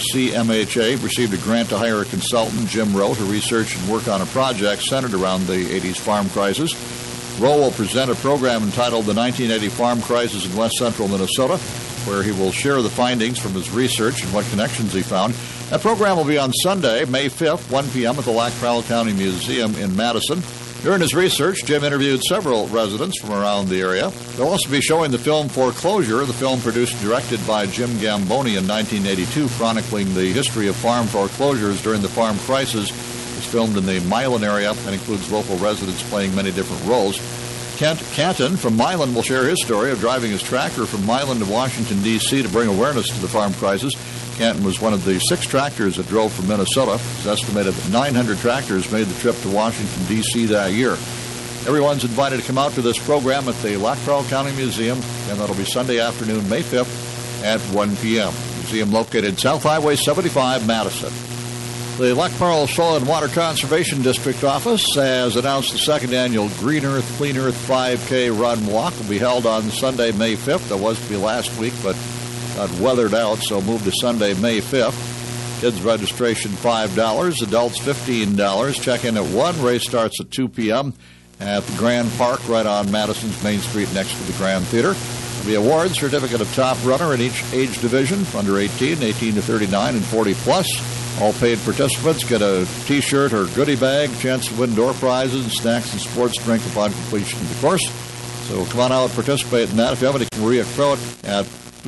WCMHA received a grant to hire a consultant, Jim Rowe, to research and work on a project centered around the 80s farm crisis. Rowe will present a program entitled The 1980 Farm Crisis in West Central Minnesota, where he will share the findings from his research and what connections he found. That program will be on Sunday, May 5th, 1 p.m. at the Lac-Qui-Parle County Museum in Madison. During his research, Jim interviewed several residents from around the area. They'll also be showing the film Foreclosure, the film produced and directed by Jim Gamboni in 1982, chronicling the history of farm foreclosures during the farm crisis. It's filmed in the Milan area and includes local residents playing many different roles. Kent Canton from Milan will share his story of driving his tractor from Milan to Washington, D.C. to bring awareness to the farm crisis. Canton was one of the 6 tractors that drove from Minnesota. It's estimated that 900 tractors made the trip to Washington, D.C. that year. Everyone's invited to come out to this program at the Lac-Qui-Parle County Museum, and that'll be Sunday afternoon, May 5th at 1 p.m. Museum located South Highway 75, Madison. The Lac-Qui-Parle Soil and Water Conservation District Office has announced the second annual Green Earth, Clean Earth 5K Run Walk will be held on Sunday, May 5th. That was to be last week, but got weathered out, so moved to Sunday, May 5th. Kids registration $5, adults $15. Check-in at 1. Race starts at 2 p.m. at the Grand Park right on Madison's Main Street next to the Grand Theater. There'll be awards, certificate of top runner in each age division, under 18, 18 to 39, and 40 plus. All paid participants get a T-shirt or goodie bag, chance to win door prizes, snacks, and sports drink upon completion of the course. So come on out and participate in that. If you have any, Maria Croat at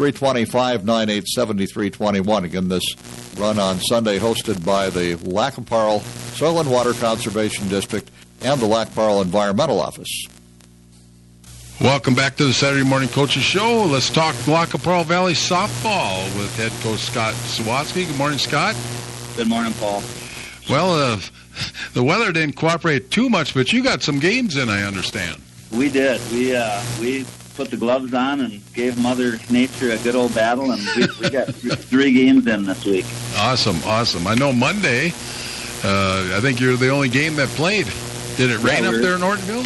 325-987321. Again, this run on Sunday hosted by the Lac-Qui-Parle Soil and Water Conservation District and the Lac-Qui-Parle Environmental Office. Welcome back to the Saturday Morning Coaches Show. Let's talk Lac-Qui-Parle Valley softball with head coach Scott Sawatsky. Good morning, Scott. Good morning, Paul. Well, the weather didn't cooperate too much, but you got some games in, I understand. We did. We put the gloves on and gave Mother Nature a good old battle, and we got 3 games in this week. Awesome. I know Monday, I think you're the only game that played. Did it rain up there in Ortonville?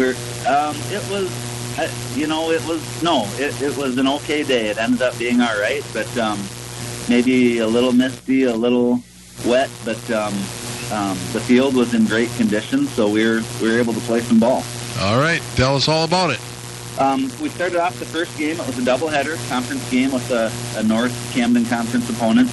It was an okay day. It ended up being all right, but maybe a little misty, a little wet, but the field was in great condition, so we were able to play some ball. All right, tell us all about it. We started off the first game. It was a doubleheader conference game with a North Camden Conference opponent.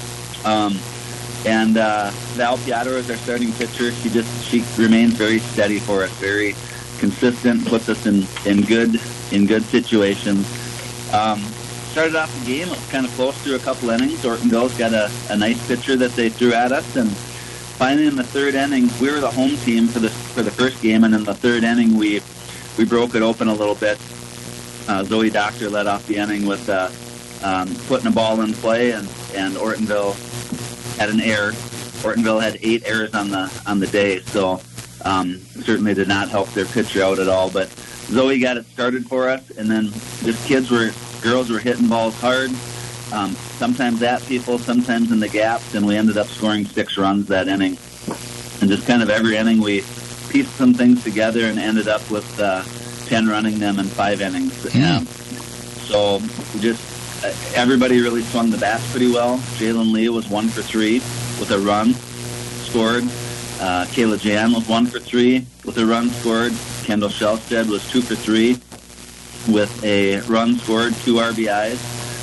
And Val Piatto is our starting pitcher. She remains very steady for us, very consistent, puts us in good situations. Started off the game, it was kind of close through a couple innings. Ortonville's got a nice pitcher that they threw at us, and finally in the third inning, we were the home team for the first game, and in the third inning we broke it open a little bit. Zoe Doctor led off the inning with putting a ball in play, and Ortonville had an error. Ortonville had 8 errors on the day, so certainly did not help their pitcher out at all. But Zoe got it started for us, and then just girls were hitting balls hard. Sometimes at people, sometimes in the gaps, and we ended up scoring 6 runs that inning. And just kind of every inning we pieced some things together and ended up with 10 running them in 5 innings. So just everybody really swung the bats pretty well. Jalen Lee was 1 for 3 with a run scored. Kayla Jan was 1 for 3 with a run scored. Kendall Shellstead was 2 for 3 with a run scored, 2 RBIs.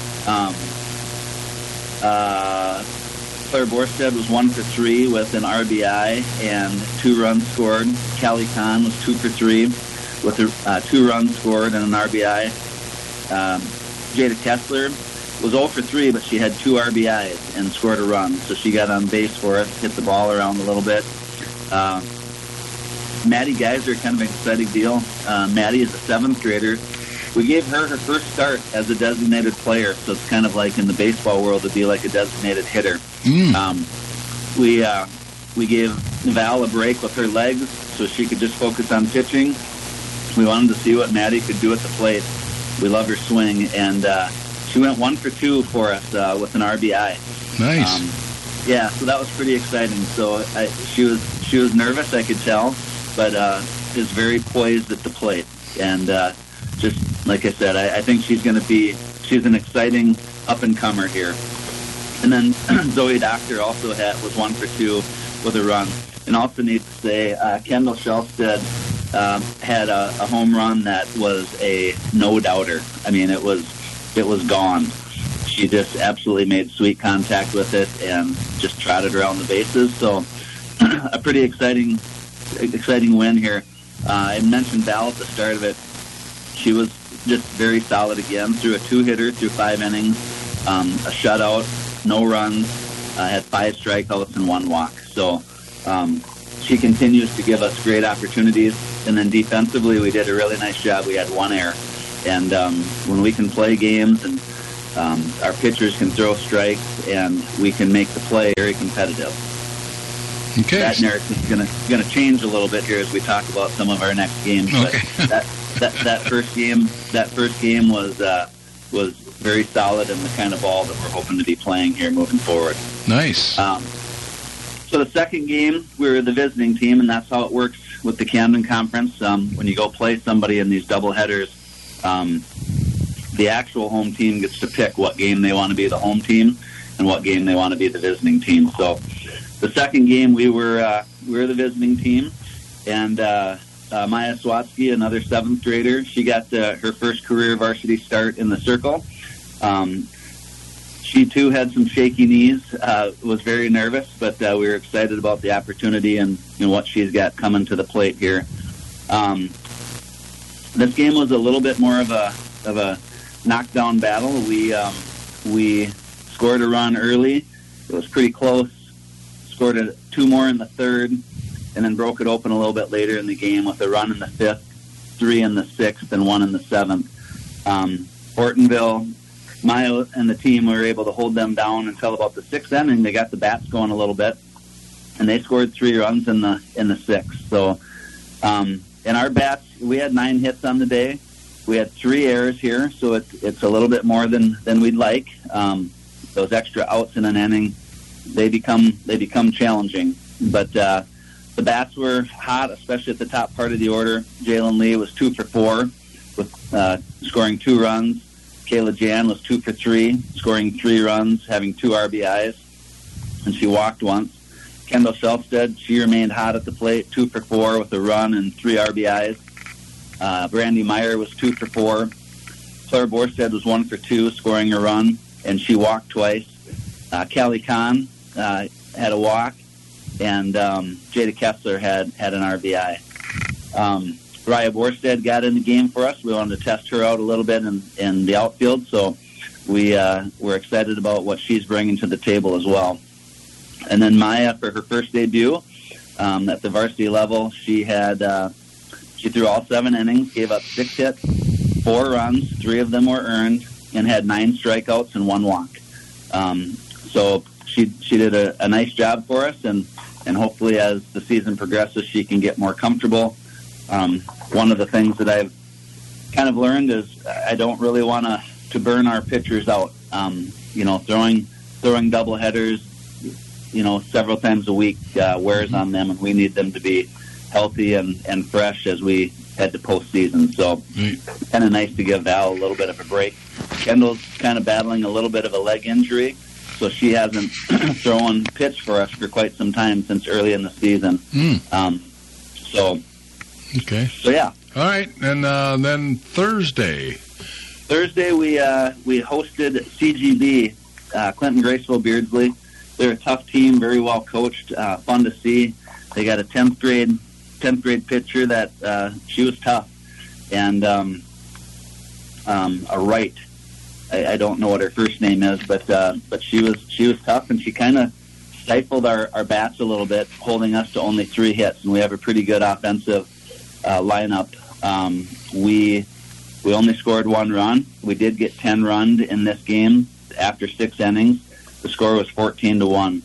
Claire Borstead was 1 for 3 with an RBI and 2 runs scored. Callie Kahn was 2 for 3 with 2 runs scored and an RBI. Jada Kessler was 0 for 3, but she had 2 RBIs and scored a run. So she got on base for us, hit the ball around a little bit. Maddie Geiser, kind of an exciting deal. Maddie is a 7th grader. We gave her first start as a designated player, so it's kind of like in the baseball world to be like a designated hitter. We gave Val a break with her legs so she could just focus on pitching. We wanted to see what Maddie could do at the plate. We love her swing, and she went 1 for 2 for us with an RBI. Nice. Yeah, so that was pretty exciting. So she was nervous, I could tell, but is very poised at the plate. And just like I said, I think she's an exciting up-and-comer here. And then Zoe Doctor also was 1 for 2 with a run. And also need to say, Kendall Shellstead had a home run that was a no-doubter. I mean, it was gone. She just absolutely made sweet contact with it and just trotted around the bases. So a pretty exciting win here. I mentioned Val at the start of it. She was just very solid again. Threw a 2-hitter through 5 innings, a shutout, no runs, had 5 strikeouts and 1 walk. So she continues to give us great opportunities. And then defensively, we did a really nice job. We had 1 error. And when we can play games and our pitchers can throw strikes and we can make the play very competitive. Okay. That narrative is going to change a little bit here as we talk about some of our next games. Okay. But that first game was very solid and the kind of ball that we're hoping to be playing here moving forward. Nice. So the second game, we were the visiting team, and that's how it works with the Camden Conference. When you go play somebody in these doubleheaders, the actual home team gets to pick what game they want to be the home team and what game they want to be the visiting team. So the second game, we were the visiting team, and Maya Swatsky, another 7th grader, she got her first career varsity start in the circle. She too had some shaky knees, was very nervous, but we were excited about the opportunity and what she's got coming to the plate here. This game was a little bit more of a knockdown battle. We scored a run early. It was pretty close. Scored 2 more in the 3rd, and then broke it open a little bit later in the game with a run in the 5th, 3 in the 6th, and 1 in the 7th. Ortonville, Maya and the team were able to hold them down until about the 6th inning. They got the bats going a little bit, and they scored 3 runs in the 6th. So, in our bats, we had 9 hits on the day. We had 3 errors here, so it's a little bit more than we'd like. Those extra outs in an inning, they become challenging. But the bats were hot, especially at the top part of the order. Jalen Lee was 2 for 4 with scoring 2 runs. Kayla Jan was 2 for 3, scoring 3 runs, having 2 RBIs, and she walked once. Kendall Shellstead, she remained hot at the plate, 2 for 4 with a run and 3 RBIs. Brandy Meyer was 2 for 4. Claire Borstead was 1 for 2, scoring a run, and she walked twice. Callie Kahn had a walk, and Jada Kessler had an RBI. Raya Borstead got in the game for us. We wanted to test her out a little bit in the outfield, so we're excited about what she's bringing to the table as well. And then Maya, for her first debut at the varsity level, she threw all 7 innings, gave up 6 hits, 4 runs, 3 of them were earned, and had 9 strikeouts and 1 walk. So she did a nice job for us, and hopefully as the season progresses, she can get more comfortable. One of the things that I've kind of learned is I don't really want to burn our pitchers out. Throwing double headers, several times a week wears on them, and we need them to be healthy and fresh as we head to postseason. So kind of nice to give Val a little bit of a break. Kendall's kind of battling a little bit of a leg injury, so she hasn't thrown pitch for us for quite some time since early in the season. Okay. So yeah. All right, and then Thursday. Thursday we hosted CGB, Clinton Graceville Beardsley. They're a tough team, very well coached, fun to see. They got a 10th grade pitcher that she was tough, and a Wright. I don't know what her first name is, but she was tough, and she kind of stifled our bats a little bit, holding us to only 3 hits, and we have a pretty good offensive lineup. We only scored 1 run. We did get 10 runs in this game after 6 innings. The score was 14-1.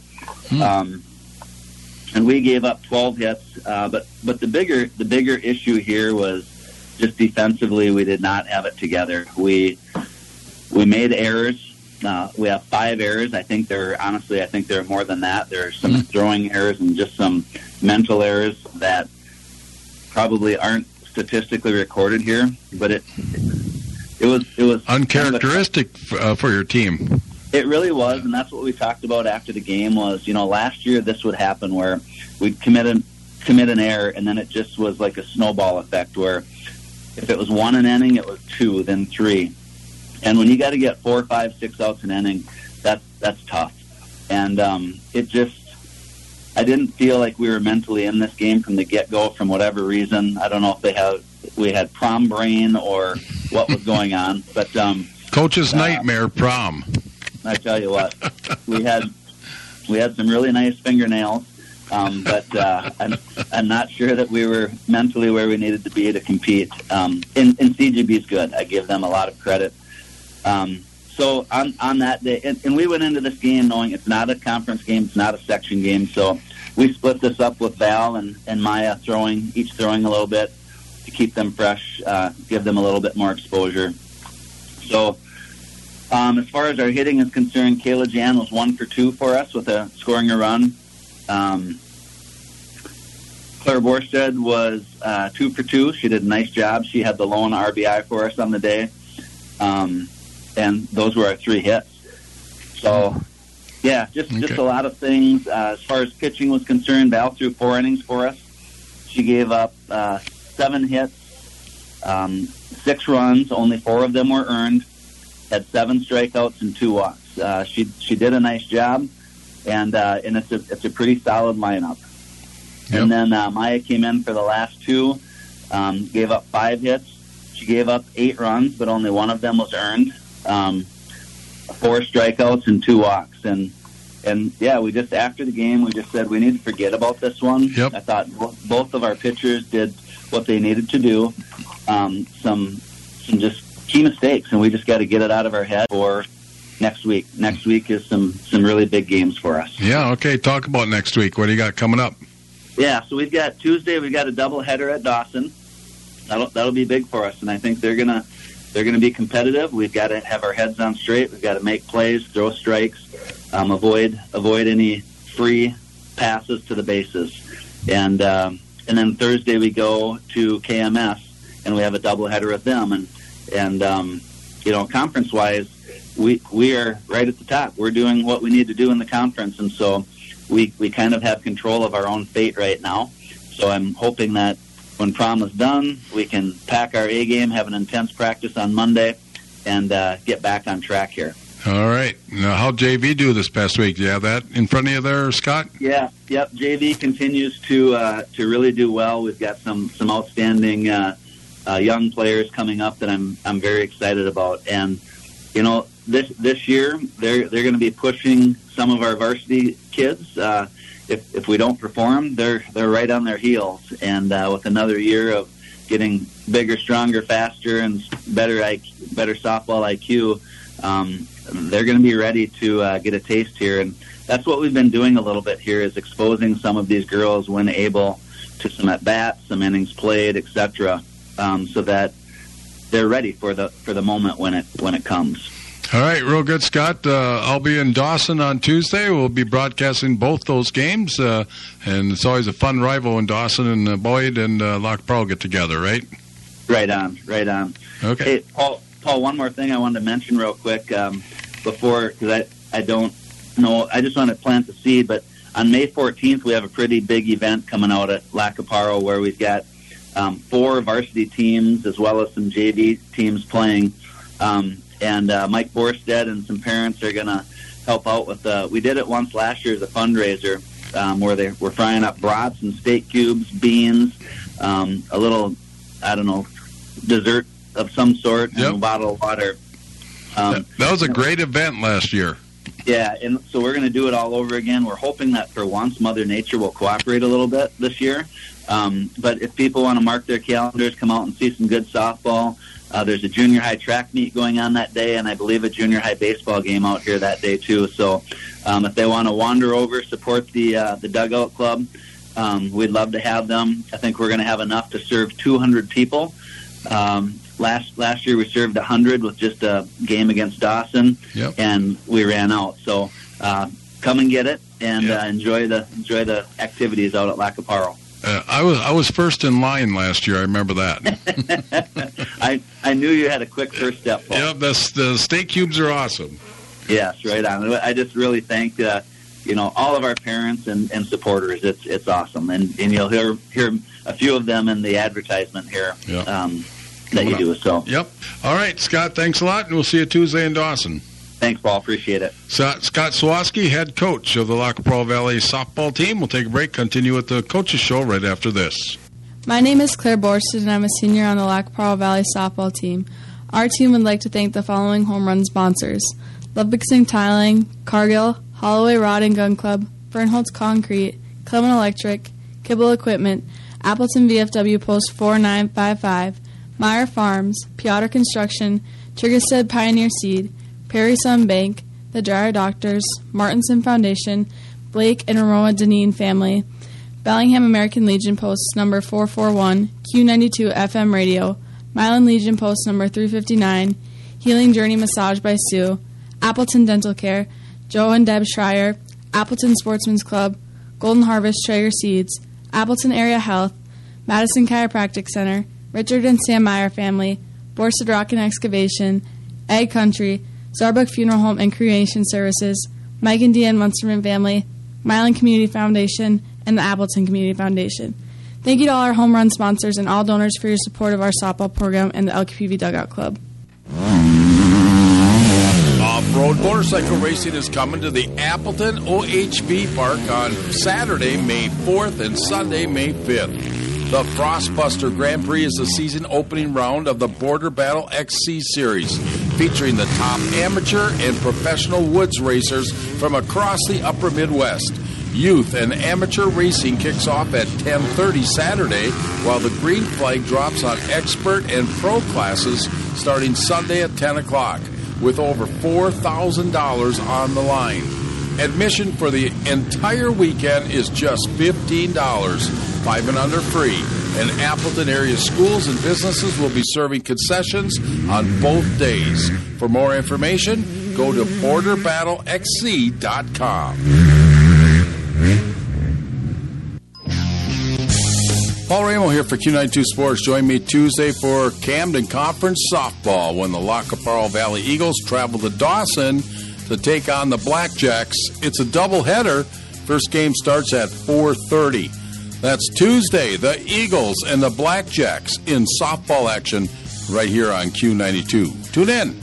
And we gave up 12 hits. But the bigger issue here was just defensively, we did not have it together. We made errors. We have 5 errors. I think there are more than that. There are some throwing errors and just some mental errors that probably aren't statistically recorded here. But it was uncharacteristic for your team. It really was, and that's what we talked about after the game was, last year this would happen where we'd commit an error, and then it just was like a snowball effect where if it was 1 an inning, it was 2, then 3. And when you got to get 4, 5, 6 outs an inning, that's tough. And I didn't feel like we were mentally in this game from the get-go for whatever reason. I don't know if we had prom brain or what was going on, but Coach's nightmare, prom. I tell you what, we had some really nice fingernails, but I'm not sure that we were mentally where we needed to be to compete. And CGB's good. I give them a lot of credit. So on that day, and we went into this game knowing it's not a conference game, it's not a section game, so we split this up with Val and Maya each throwing a little bit to keep them fresh, give them a little bit more exposure. So as far as our hitting is concerned, Kayla Jan was 1 for 2 for us with scoring a run. Claire Borstead was 2 for 2. She did a nice job. She had the lone RBI for us on the day. And those were our 3 hits. So, yeah, just a lot of things. As far as pitching was concerned, Val threw 4 innings for us. She gave up 7 hits, 6 runs. Only 4 of them were earned. Had 7 strikeouts and 2 walks. She did a nice job, and it's a pretty solid lineup. Yep. And then Maya came in for the last 2, gave up 5 hits. She gave up 8 runs, but only 1 of them was earned. 4 strikeouts and 2 walks, and yeah, we just after the game we just said we need to forget about this one. Yep. I thought both of our pitchers did what they needed to do. Some just key mistakes, and we just got to get it out of our head for next week. Next week is some really big games for us. Yeah, okay. Talk about next week. What do you got coming up? Yeah, so we've got Tuesday. We've got a doubleheader at Dawson. That'll be big for us, and I think they're gonna be competitive. We've got to have our heads on straight. We've got to make plays, throw strikes, avoid any free passes to the bases, and then Thursday we go to KMS, and we have a doubleheader with them, and conference wise, we are right at the top. We're doing what we need to do in the conference, and so we kind of have control of our own fate right now. So I'm hoping that when prom is done, we can pack our A game, have an intense practice on Monday, and get back on track here. All right. Now, how'd JV do this past week? Do you have that in front of you there, Scott? Yeah, yep. JV continues to really do well. We've got some outstanding young players coming up that I'm very excited about. And you know, this year they're going to be pushing some of our varsity kids. If we don't perform, they're right on their heels. And with another year of getting bigger, stronger, faster, and better softball IQ, they're going to be ready to get a taste here. And that's what we've been doing a little bit here, is exposing some of these girls when able to some at bats, some innings played, etc., so that they're ready for the moment when it comes. All right, real good, Scott. I'll be in Dawson on Tuesday. We'll be broadcasting both those games, and it's always a fun rival when Dawson and Boyd and Loch Pearl get together, right? Right on. Okay. Hey, Paul, one more thing I wanted to mention real quick before, because I don't know, I just want to plant the seed, but on May 14th, we have a pretty big event coming out at Lac qui Parle where we've got 4 varsity teams as well as some JV teams playing. And Mike Borstead and some parents are going to help out with we did it once last year as a fundraiser where they were frying up brats and steak cubes, beans, a little, I don't know, dessert of some sort, and a bottle of water. That was a great event last year. Yeah, and so we're going to do it all over again. We're hoping that for once Mother Nature will cooperate a little bit this year. But if people want to mark their calendars, come out and see some good softball. There's a junior high track meet going on that day, and I believe a junior high baseball game out here that day too. So if they want to wander over, support the Dugout Club, we'd love to have them. I think we're going to have enough to serve 200 people. Last year we served 100 with just a game against Dawson, and we ran out. So come and get it and enjoy the activities out at Lac qui Parle. I was first in line last year. I remember that. I knew you had a quick first step, Paul. Yep, the steak cubes are awesome. Yes, right on. I just really thank all of our parents and supporters. It's awesome, and you'll hear a few of them in the advertisement here that you do. So yep. All right, Scott. Thanks a lot, and we'll see you Tuesday in Dawson. Thanks, Paul. Appreciate it. Scott Sawatsky, head coach of the Lac qui Parle Valley softball team. We'll take a break, continue with the Coaches Show right after this. My name is Claire Borsted, and I'm a senior on the Lac qui Parle Valley softball team. Our team would like to thank the following home run sponsors: Ludwigsen Tiling, Cargill, Holloway Rod and Gun Club, Fernholtz Concrete, Clement Electric, Kibble Equipment, Appleton VFW Post 4955, Meyer Farms, Piotr Construction, Triggerstead Pioneer Seed, Perry Sun Bank, the Dreyer Doctors, Martinson Foundation, Blake and Aurora Deneen Family, Bellingham American Legion Post number 441, Q92 FM Radio, Milan Legion Post number 359, Healing Journey Massage by Sue, Appleton Dental Care, Joe and Deb Schreier, Appleton Sportsman's Club, Golden Harvest Traeger Seeds, Appleton Area Health, Madison Chiropractic Center, Richard and Sam Meyer Family, Borsted Rock and Excavation, Ag Country, Zarbuck Funeral Home and Cremation Services, Mike and Deanne Munsterman Family, Milan Community Foundation, and the Appleton Community Foundation. Thank you to all our home run sponsors and all donors for your support of our softball program and the LQPV Dugout Club. Off-road motorcycle racing is coming to the Appleton OHV Park on Saturday, May 4th and Sunday, May 5th. The Frostbuster Grand Prix is the season opening round of the Border Battle XC Series, featuring the top amateur and professional woods racers from across the upper Midwest. Youth and amateur racing kicks off at 10:30 Saturday, while the green flag drops on expert and pro classes starting Sunday at 10 o'clock, with over $4,000 on the line. Admission for the entire weekend is just $15, 5 and under free, and Appleton area schools and businesses will be serving concessions on both days. For more information, go to borderbattlexc.com. Paul Ramo here for Q92 Sports. Join me Tuesday for Camden Conference Softball when the Lac qui Parle Valley Eagles travel to Dawson to take on the Blackjacks. It's a doubleheader. First game starts at 4:30. That's Tuesday, the Eagles and the Blackjacks in softball action right here on Q92. Tune in.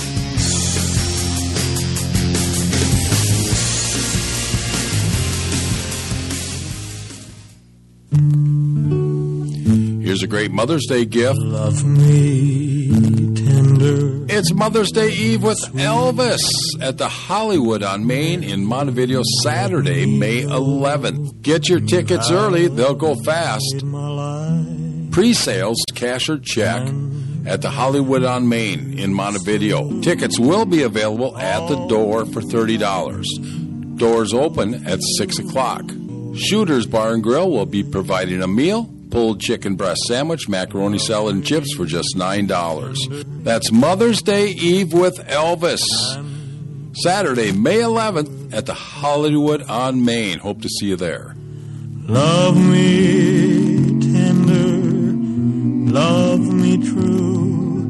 Here's a great Mother's Day gift. Love me tender. It's Mother's Day Eve with Elvis at the Hollywood on Main in Montevideo, Saturday, May 11th. Get your tickets early. They'll go fast. Pre-sales, cash or check, at the Hollywood on Main in Montevideo. Tickets will be available at the door for $30. Doors open at 6 o'clock. Shooter's Bar and Grill will be providing a meal, pulled chicken breast sandwich, macaroni salad, and chips for just $9. That's Mother's Day Eve with Elvis. Saturday, May 11th at the Hollywood on Main. Hope to see you there. Love me tender, love me true.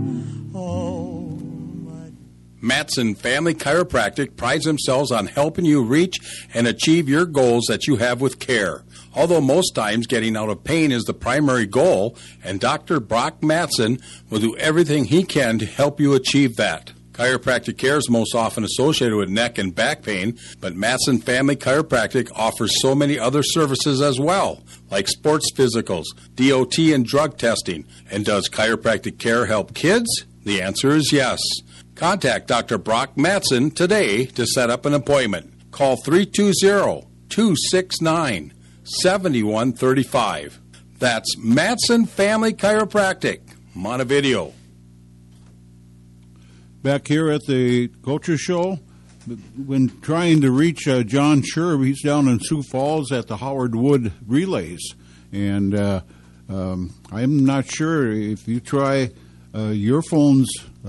Matson Family Chiropractic prides themselves on helping you reach and achieve your goals that you have with care. Although most times getting out of pain is the primary goal, and Dr. Brock Matson will do everything he can to help you achieve that. Chiropractic care is most often associated with neck and back pain, but Matson Family Chiropractic offers so many other services as well, like sports physicals, DOT, and drug testing. And does chiropractic care help kids? The answer is yes. Contact Dr. Brock Matson today to set up an appointment. Call 320-269-7135. That's Matson Family Chiropractic, Montevideo. Back here at the Culture Show, when trying to reach John Sherb, he's down in Sioux Falls at the Howard Wood Relays. And I'm not sure if you try your phone's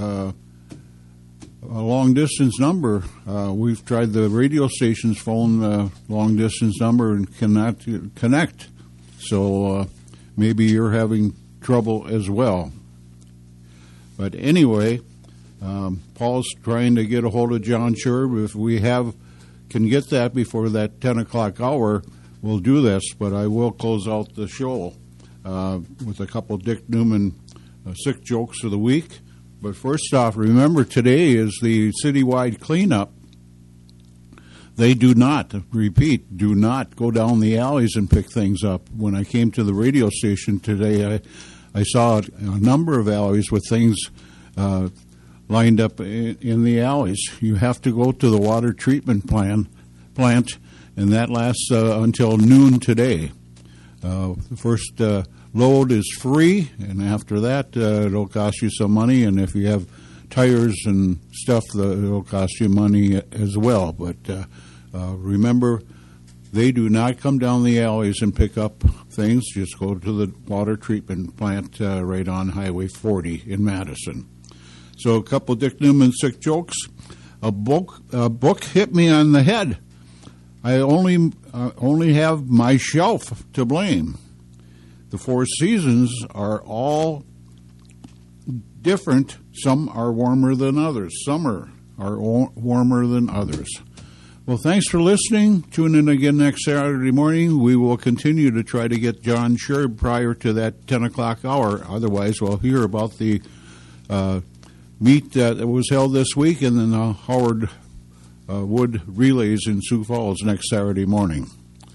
a long-distance number. We've tried the radio station's phone long-distance number and cannot connect. So maybe you're having trouble as well. But anyway, Paul's trying to get a hold of John Sherb. If we can get that before that 10 o'clock hour, we'll do this. But I will close out the show with a couple Dick Newman sick jokes of the week. But first off, remember today is the citywide cleanup. They do not go down the alleys and pick things up. When I came to the radio station today, I saw a number of alleys with things lined up in the alleys. You have to go to the water treatment plant, and that lasts until noon today. The first load is free, and after that, it'll cost you some money. And if you have tires and stuff, it'll cost you money as well. But remember, they do not come down the alleys and pick up things. Just go to the water treatment plant right on Highway 40 in Madison. So a couple Dick Newman sick jokes. A book hit me on the head. I only have my shelf to blame. The four seasons are all different. Some are warmer than others. Summer are warmer than others. Well, thanks for listening. Tune in again next Saturday morning. We will continue to try to get John Sherb prior to that 10 o'clock hour. Otherwise, we'll hear about the meet that was held this week and then the Howard Wood Relays in Sioux Falls next Saturday morning.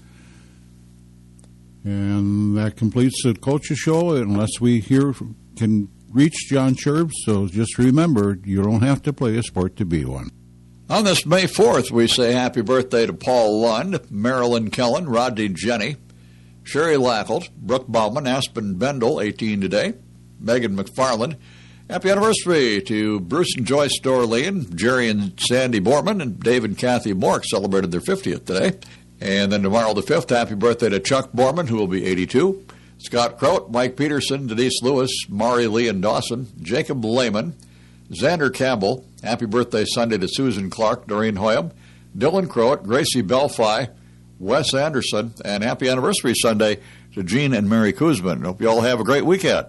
And that completes the Culture Show, unless we can reach John Sherb. So just remember, you don't have to play a sport to be one. On this May 4th, we say happy birthday to Paul Lund, Marilyn Kellen, Rodney Jenny, Sherry Lackelt, Brooke Bauman, Aspen Bendel, 18 today, Megan McFarland. Happy anniversary to Bruce and Joyce Dorleen, Jerry and Sandy Borman, and Dave and Kathy Mork celebrated their 50th today. And then tomorrow the 5th, happy birthday to Chuck Borman, who will be 82, Scott Croat, Mike Peterson, Denise Lewis, Mari Lee and Dawson, Jacob Lehman, Xander Campbell, happy birthday Sunday to Susan Clark, Doreen Hoyam, Dylan Croat, Gracie Belfi, Wes Anderson, and happy anniversary Sunday to Gene and Mary Kuzman. Hope you all have a great weekend.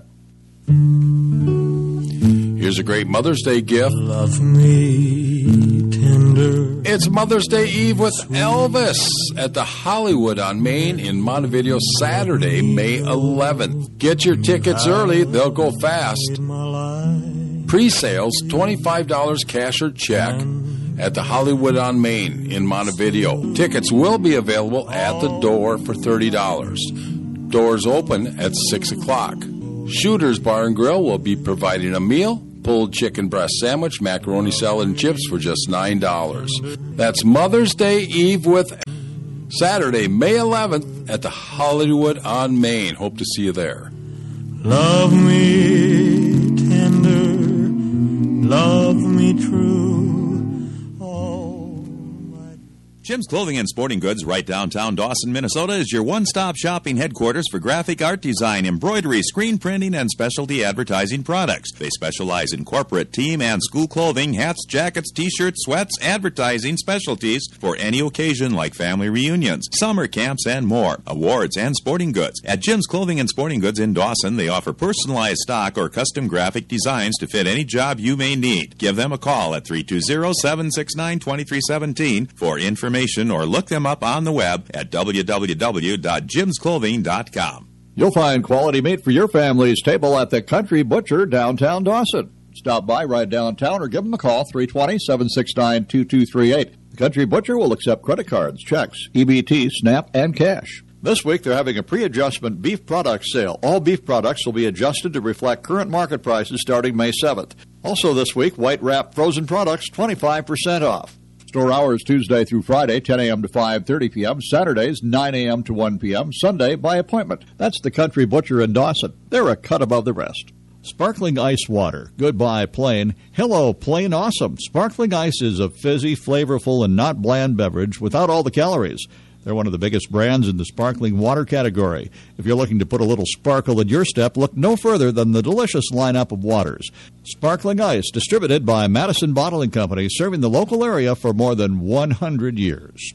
Here's a great Mother's Day gift. Love me tender. it's Mother's Day Eve with Elvis at the Hollywood on Main in Montevideo, Saturday, May 11th. Get your tickets early. They'll go fast. Pre-sales, $25 cash or check at the Hollywood on Main in Montevideo. Tickets will be available at the door for $30. Doors open at 6 o'clock. Shooter's Bar and Grill will be providing a meal, pulled chicken breast sandwich, macaroni salad, and chips for just $9. That's Mother's Day Eve with Saturday, May 11th at the Hollywood on Main. Hope to see you there. Love me tender, love me true. Jim's Clothing and Sporting Goods, right downtown Dawson, Minnesota, is your one-stop shopping headquarters for graphic art design, embroidery, screen printing, and specialty advertising products. They specialize in corporate, team, and school clothing, hats, jackets, T-shirts, sweats, advertising specialties for any occasion like family reunions, summer camps, and more. Awards and sporting goods. At Jim's Clothing and Sporting Goods in Dawson, they offer personalized stock or custom graphic designs to fit any job you may need. Give them a call at 320-769-2317 for information, or look them up on the web at www.jimsclothing.com. You'll find quality meat for your family's table at the Country Butcher, downtown Dawson. Stop by right downtown or give them a call, 320-769-2238. The Country Butcher will accept credit cards, checks, EBT, SNAP, and cash. This week, they're having a pre-adjustment beef product sale. All beef products will be adjusted to reflect current market prices starting May 7th. Also this week, White Wrap frozen products, 25% off. Store hours Tuesday through Friday, 10 a.m. to 5:30 p.m., Saturdays, 9 a.m. to 1 p.m., Sunday by appointment. That's the Country Butcher in Dawson. They're a cut above the rest. Sparkling ice water. Goodbye, plain. Hello, plain awesome. Sparkling ice is a fizzy, flavorful, and not bland beverage without all the calories. They're one of the biggest brands in the sparkling water category. If you're looking to put a little sparkle in your step, look no further than the delicious lineup of waters. Sparkling Ice, distributed by Madison Bottling Company, serving the local area for more than 100 years.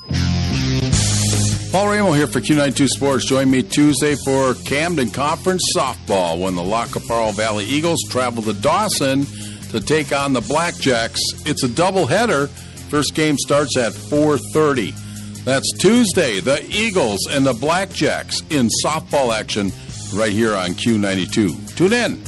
Paul Ramo here for Q92 Sports. Join me Tuesday for Camden Conference Softball when the Lac qui Parle Valley Eagles travel to Dawson to take on the Blackjacks. It's a doubleheader. First game starts at 4:30. That's Tuesday, the Eagles and the Blackjacks in softball action right here on Q92. Tune in.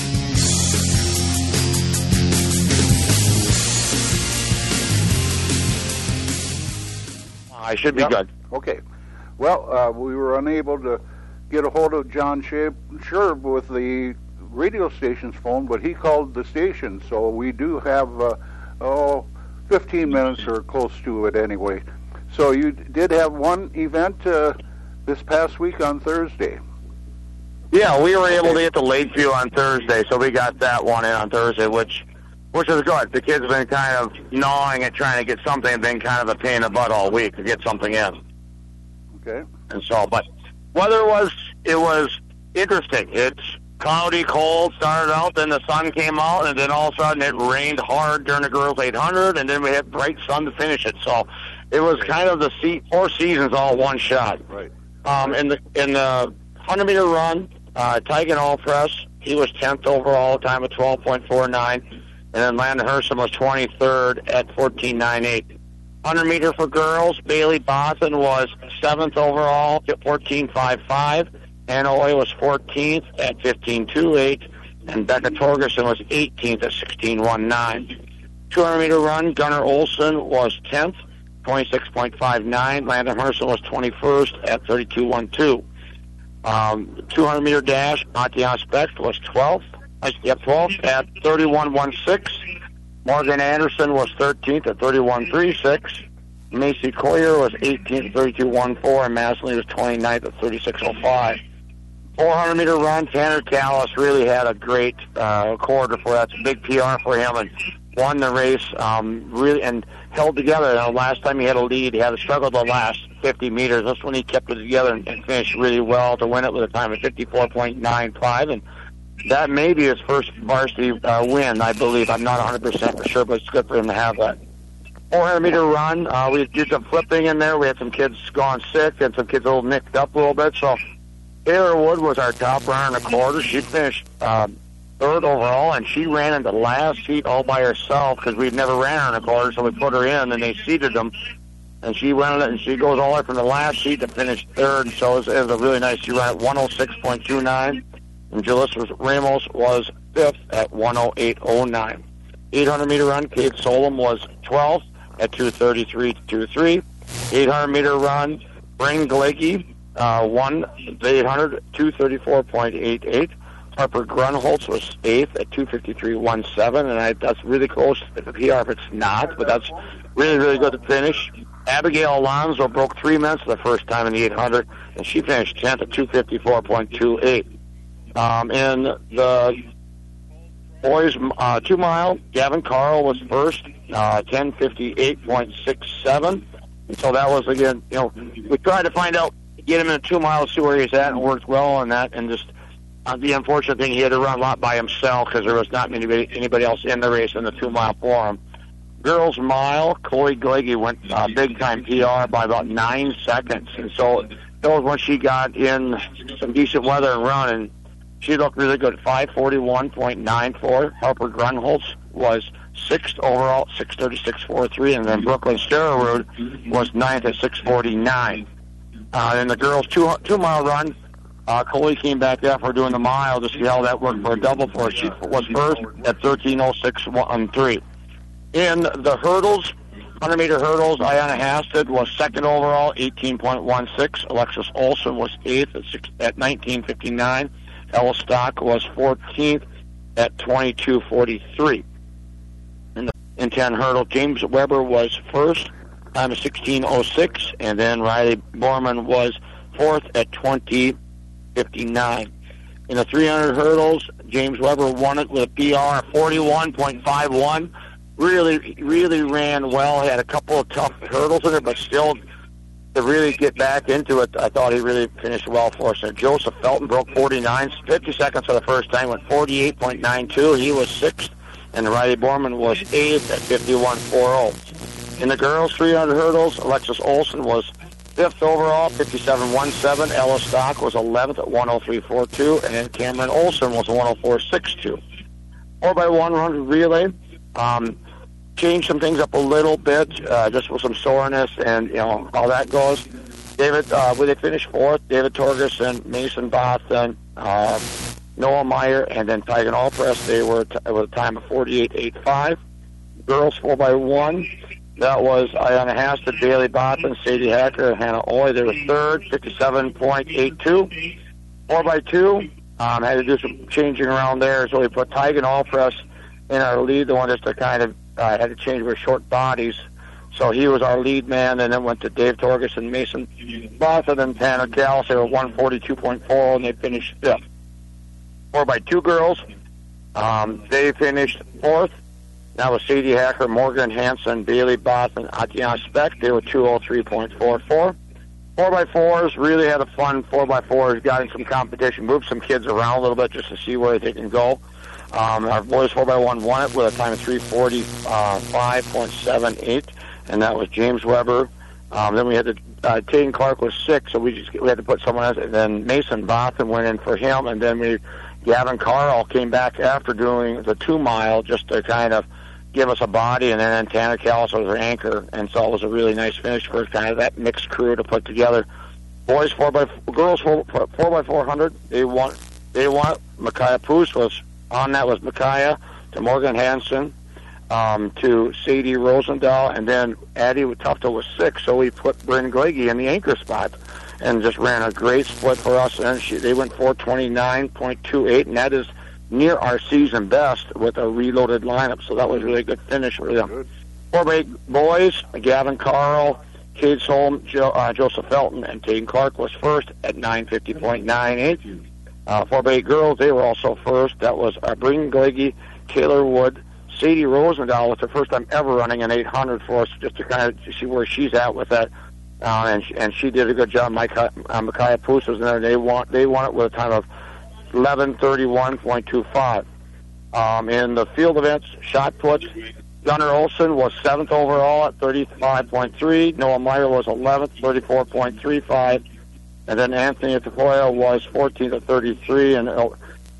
I should be good. Okay. Well, we were unable to get a hold of John Sherb with the radio station's phone, but he called the station, so we do have 15 minutes or close to it anyway. So you did have one event this past week on Thursday. Yeah, we were able to get to Lakeview on Thursday, so we got that one in on Thursday, which is good. The kids have been kind of gnawing at trying to get something and been kind of a pain in the butt all week to get something in. Okay. And so, but weather was interesting. It's cloudy, cold, started out, then the sun came out, and then all of a sudden it rained hard during the girls 800, and then we had bright sun to finish it. So it was kind of the four seasons all one shot. Right. In the 100-meter run, Tygan Allpress, he was 10th overall, time of 12.49, and then Landon Herson was 23rd at 14.98. 100-meter for girls, Bailey Boston was 7th overall at 14.55. Anna Oy was 14th at 15.28, and Becca Torgerson was 18th at 16.19. 200-meter run, Gunnar Olson was 10th, 26.59. Landon Herson was 21st at 32.12. 200-meter dash, Mattias Specht was 12th at 31.16. Morgan Anderson was 13th at 31.36. Macy Coyer was 18th at 32.14, and Madison Lee was 29th at 36.05. 400-meter run, Tanner Callis really had a great quarter for that. It's a big PR for him, and won the race really and held together. Last time he had a lead, he had to struggle the last 50 meters. That's when he kept it together and finished really well to win it with a time of 54.95, and that may be his first varsity win, I believe. I'm not 100% for sure, but it's good for him to have that. 400-meter run, we did some flipping in there. We had some kids gone sick and some kids a little nicked up a little bit. So Taylor Wood was our top runner in the quarter. She finished third overall, and she ran into the last heat all by herself because we'd never ran her in a quarter, so we put her in, and they seeded them. And she went, and she goes all the way from the last heat to finish third, so it was a really nice. She ran at 106.29, and Julissa Ramos was fifth at 108.09. 800-meter run, Kate Solom was 12th at 2:33.23. 800-meter run, Brain Galecki won the 800 at 2:34.88. Harper Grunholtz was 8th at 2:53.17, and that's really close to the PR if it's not, but that's really, really good to finish. Abigail Alonso broke 3 minutes for the first time in the 800, and she finished 10th at 2:54.28. In the boys 2 mile, Gavin Carl was first, 10:58.67. And so that was, again, we tried to find out, get him in a 2 mile, see where he's at, and worked well on that. And just the unfortunate thing, he had to run a lot by himself because there was not anybody else in the race in the 2 mile for him. Girls mile, Chloe Galecki went big time PR by about 9 seconds. And so that was when she got in some decent weather and run, and she looked really good at 5:41.94. Harper Grunholtz was 6th overall, 6:36.43, and then Brooklyn Sterrerud was 9th at 6:49. In the girls' 2 mile run, Chloe came back after doing the mile to see how that worked for a double for her. She was first at 13:06.13. In the hurdles, 100-meter hurdles, Ayanna Hasted was 2nd overall, 18.16. Alexis Olsen was 8th at 19:59. Ella Stock was 14th at 22:43. In 10 hurdle, James Weber was first, time of 16:06, and then Riley Borman was 4th at 20:59. In the 300 hurdles, James Weber won it with a PR of 41.51. Really, really ran well. He had a couple of tough hurdles in it, but still, to really get back into it, I thought he really finished well for us. And Joseph Felton broke 49, 50 seconds for the first time, went 48.92. He was 6th, and Riley Borman was 8th at 51.40. In the girls' 300 hurdles, Alexis Olsen was 5th overall, 57.17. Ella Stock was 11th at 103.42, and Cameron Olsen was 104.62. 4x100 relay. Changed some things up a little bit, just with some soreness and, how that goes. David, they finished 4th, David Torgerson, Mason Boston, Noah Meyer, and then Tigan Allpress. They were with a time of 48.85. Girls 4x1, that was Ayanna Hasted, Bailey Boston, Sadie Hacker, and Hannah Oy. They were 3rd, 57.82. 4x2, had to do some changing around there, so we put Tigan Allpress in our lead, the one just to kind of had to change with short bodies. So he was our lead man, and then went to Dave Torgerson, Mason Boston, and Tanner Callis. They were 142.40, and they finished 5th. 4x2 girls, they finished 4th. That was Sadie Hacker, Morgan Hansen, Bailey Boston, Atiana Speck. They were 203.44. 4x4s, really had a fun 4x4s, got in some competition, moved some kids around a little bit just to see where they can go. Our boys 4x1 won it with a time of 3:45.78, and that was James Weber. Then we had Taden Clark was 6, so we had to put someone else. And then Mason Boston went in for him, and then Gavin Carl came back after doing the 2 mile just to kind of give us a body, and then Tanner Callis was our anchor, and so it was a really nice finish for kind of that mixed crew to put together. Boys girls 4x400, they won. Micaiah Poos was on that, was Micaiah, to Morgan Hansen, to Sadie Rosendahl, and then Addie Tufta was 6, so we put Bryn Galecki in the anchor spot and just ran a great split for us, and they went 4:29.28, and that is near our season best with a reloaded lineup, so that was a really good finish for them. 4x8 boys, Gavin Carl, Cade Solom, Joseph Felton, and Taden Clark was first at 9:50.98. 4x8 girls, they were also first. That was Breen Galecki, Taylor Wood, Sadie Rosendahl was the first time ever running an 800 for us, just to kind of see where she's at with that. And she did a good job. Micaiah Poos was in there. They won it with a time of 11:31.25. In the field events, shot put, Gunnar Olsen was 7th overall at 35.3. Noah Meyer was 11th, 34.35. And then Anthony Tafoya was 14th at 33. And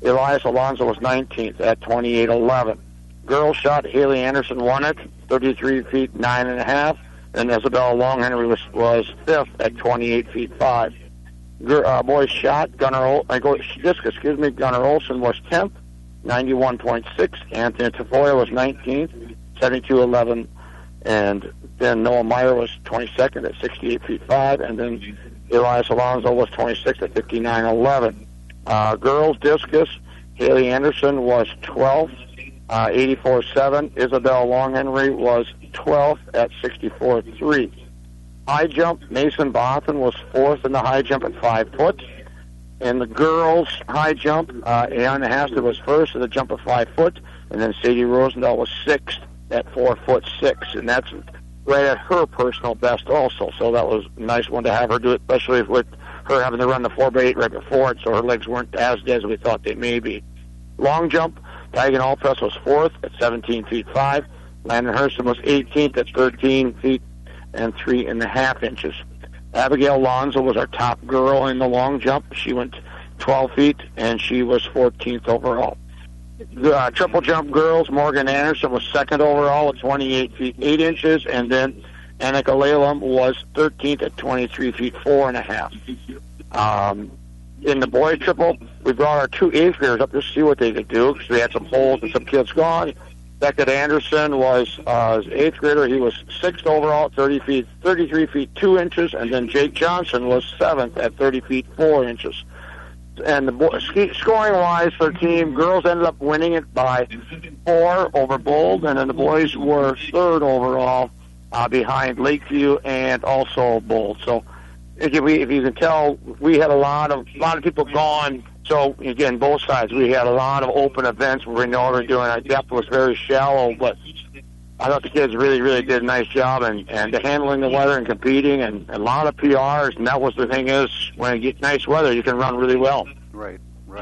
Elias Alonso was 19th at 28.11. Girls shot, Haley Anderson won it, 33 feet 9.5, and Isabella Long Henry was 5th at 28 feet 5. Boys shot, Gunnar Olson was 10th, 91.6. Anthony Tafoya was 19th, 72.11, and then Noah Meyer was 22nd at 68 feet 5, and then Elias Alonso was 26th at 59.11. Girls discus, Haley Anderson was 12th, 84.7. Isabel Long Henry was 12th at 64.3. High jump, Mason Bothan was 4th in the high jump at 5 foot. In the girls' high jump, Ayanna Hasta was 1st at the jump of 5 foot, and then Sadie Rosendahl was 6th at 4'6", and that's right at her personal best also. So that was a nice one to have her do it, especially with her having to run the 4x8 right before it, so her legs weren't as dead as we thought they may be. Long jump, Diagon Allpress was 4th at 17 feet 5. Landon Hurston was 18th at 13 feet and 3.5 inches. Abigail Lonzo was our top girl in the long jump. She went 12 feet, and she was 14th overall. Triple jump girls, Morgan Anderson was 2nd overall at 28 feet 8 inches, and then Annika Lalem was 13th at 23 feet 4.5. In the boys triple, we brought our 2 8th graders up to see what they could do, because we had some holes and some kids gone. Beckett Anderson was 8th grader. He was 6th overall at 33 feet 2 inches, and then Jake Johnson was 7th at 30 feet 4 inches. And the scoring-wise for the team, girls ended up winning it by 4 over Bold, and then the boys were 3rd overall behind Lakeview and also Bold. So if you can tell, we had a lot of people gone. So again, both sides, we had a lot of open events where we know what we're doing. Our depth was very shallow, but I thought the kids really, really did a nice job and handling the weather and competing, and a lot of PRs. And that was the thing is, when you get nice weather, you can run really well. Right.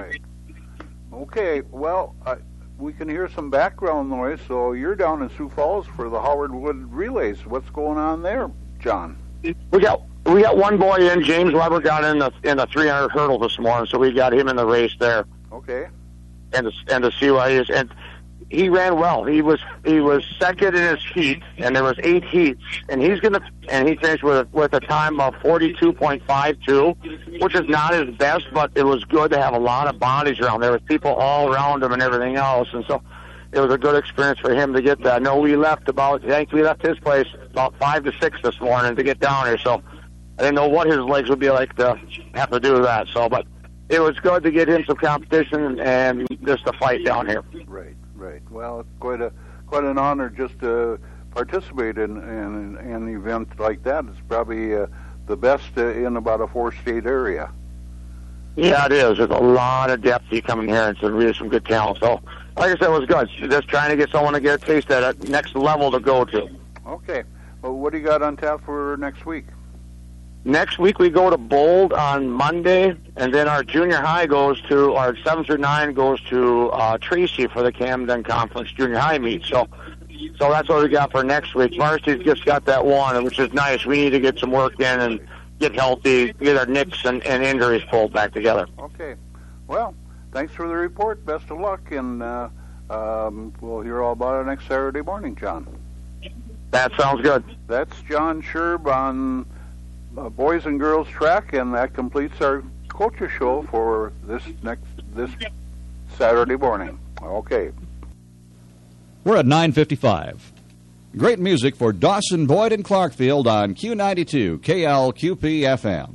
Okay, well, we can hear some background noise. So you're down in Sioux Falls for the Howard Wood Relays. What's going on there, John? We got one boy in. James Weber got in the 300 hurdle this morning, so we got him in the race there. Okay. And to see what he is, and he ran well. He was second in his heat, and there was 8 heats, and he finished with a time of 42.52, which is not his best, but it was good to have a lot of bodies around. There was people all around him and everything else, and so it was a good experience for him to get that. I know we left his place about 5 to 6 this morning to get down here, so I didn't know what his legs would be like to have to do that. So, but it was good to get him some competition and just a fight down here. Right. Well, it's quite an honor just to participate in an event like that. It's probably the best in about a 4-state area. Yeah, it is. There's a lot of depth you come in here, and it's really some good talent. So, like I said, it was good. Just trying to get someone to get a taste at it, next level to go to. Okay. Well, what do you got on tap for next week? Next week we go to Bold on Monday, and then our junior high our 7 through 9 goes to Tracy for the Camden Conference junior high meet. So that's what we got for next week. Varsity's just got that one, which is nice. We need to get some work in and get healthy, get our nicks and injuries pulled back together. Okay. Well, thanks for the report. Best of luck, and we'll hear all about it next Saturday morning, John. That sounds good. That's John Scherb on boys and girls track, and that completes our Coaches Show for this Saturday morning. Okay. We're at 9:55. Great music for Dawson, Boyd, and Clarkfield on Q92 KLQP FM.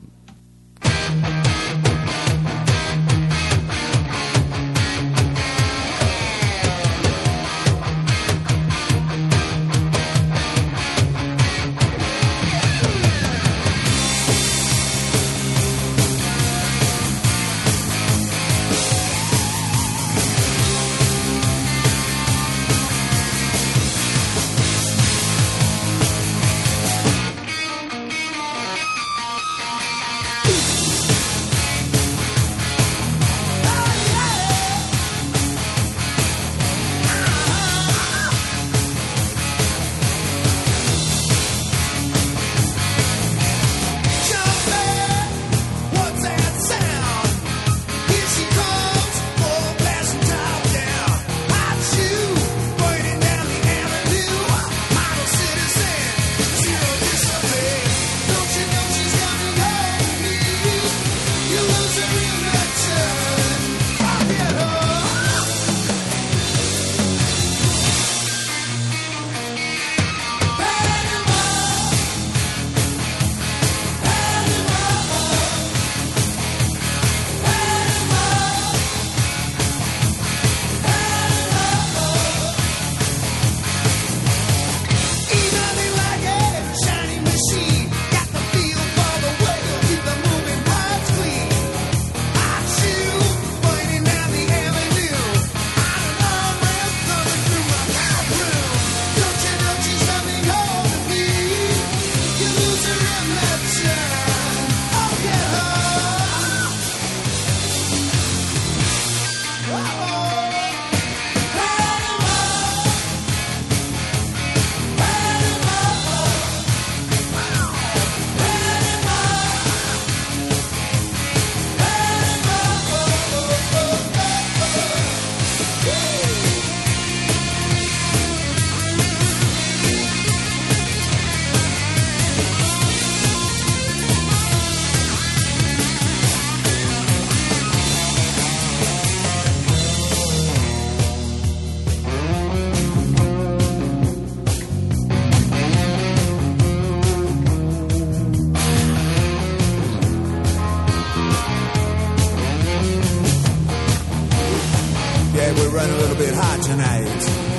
tonight.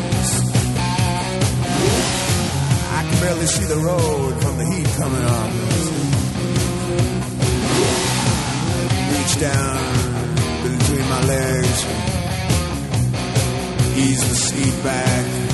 I can barely see the road from the heat coming up. Reach down between my legs, ease the seat back.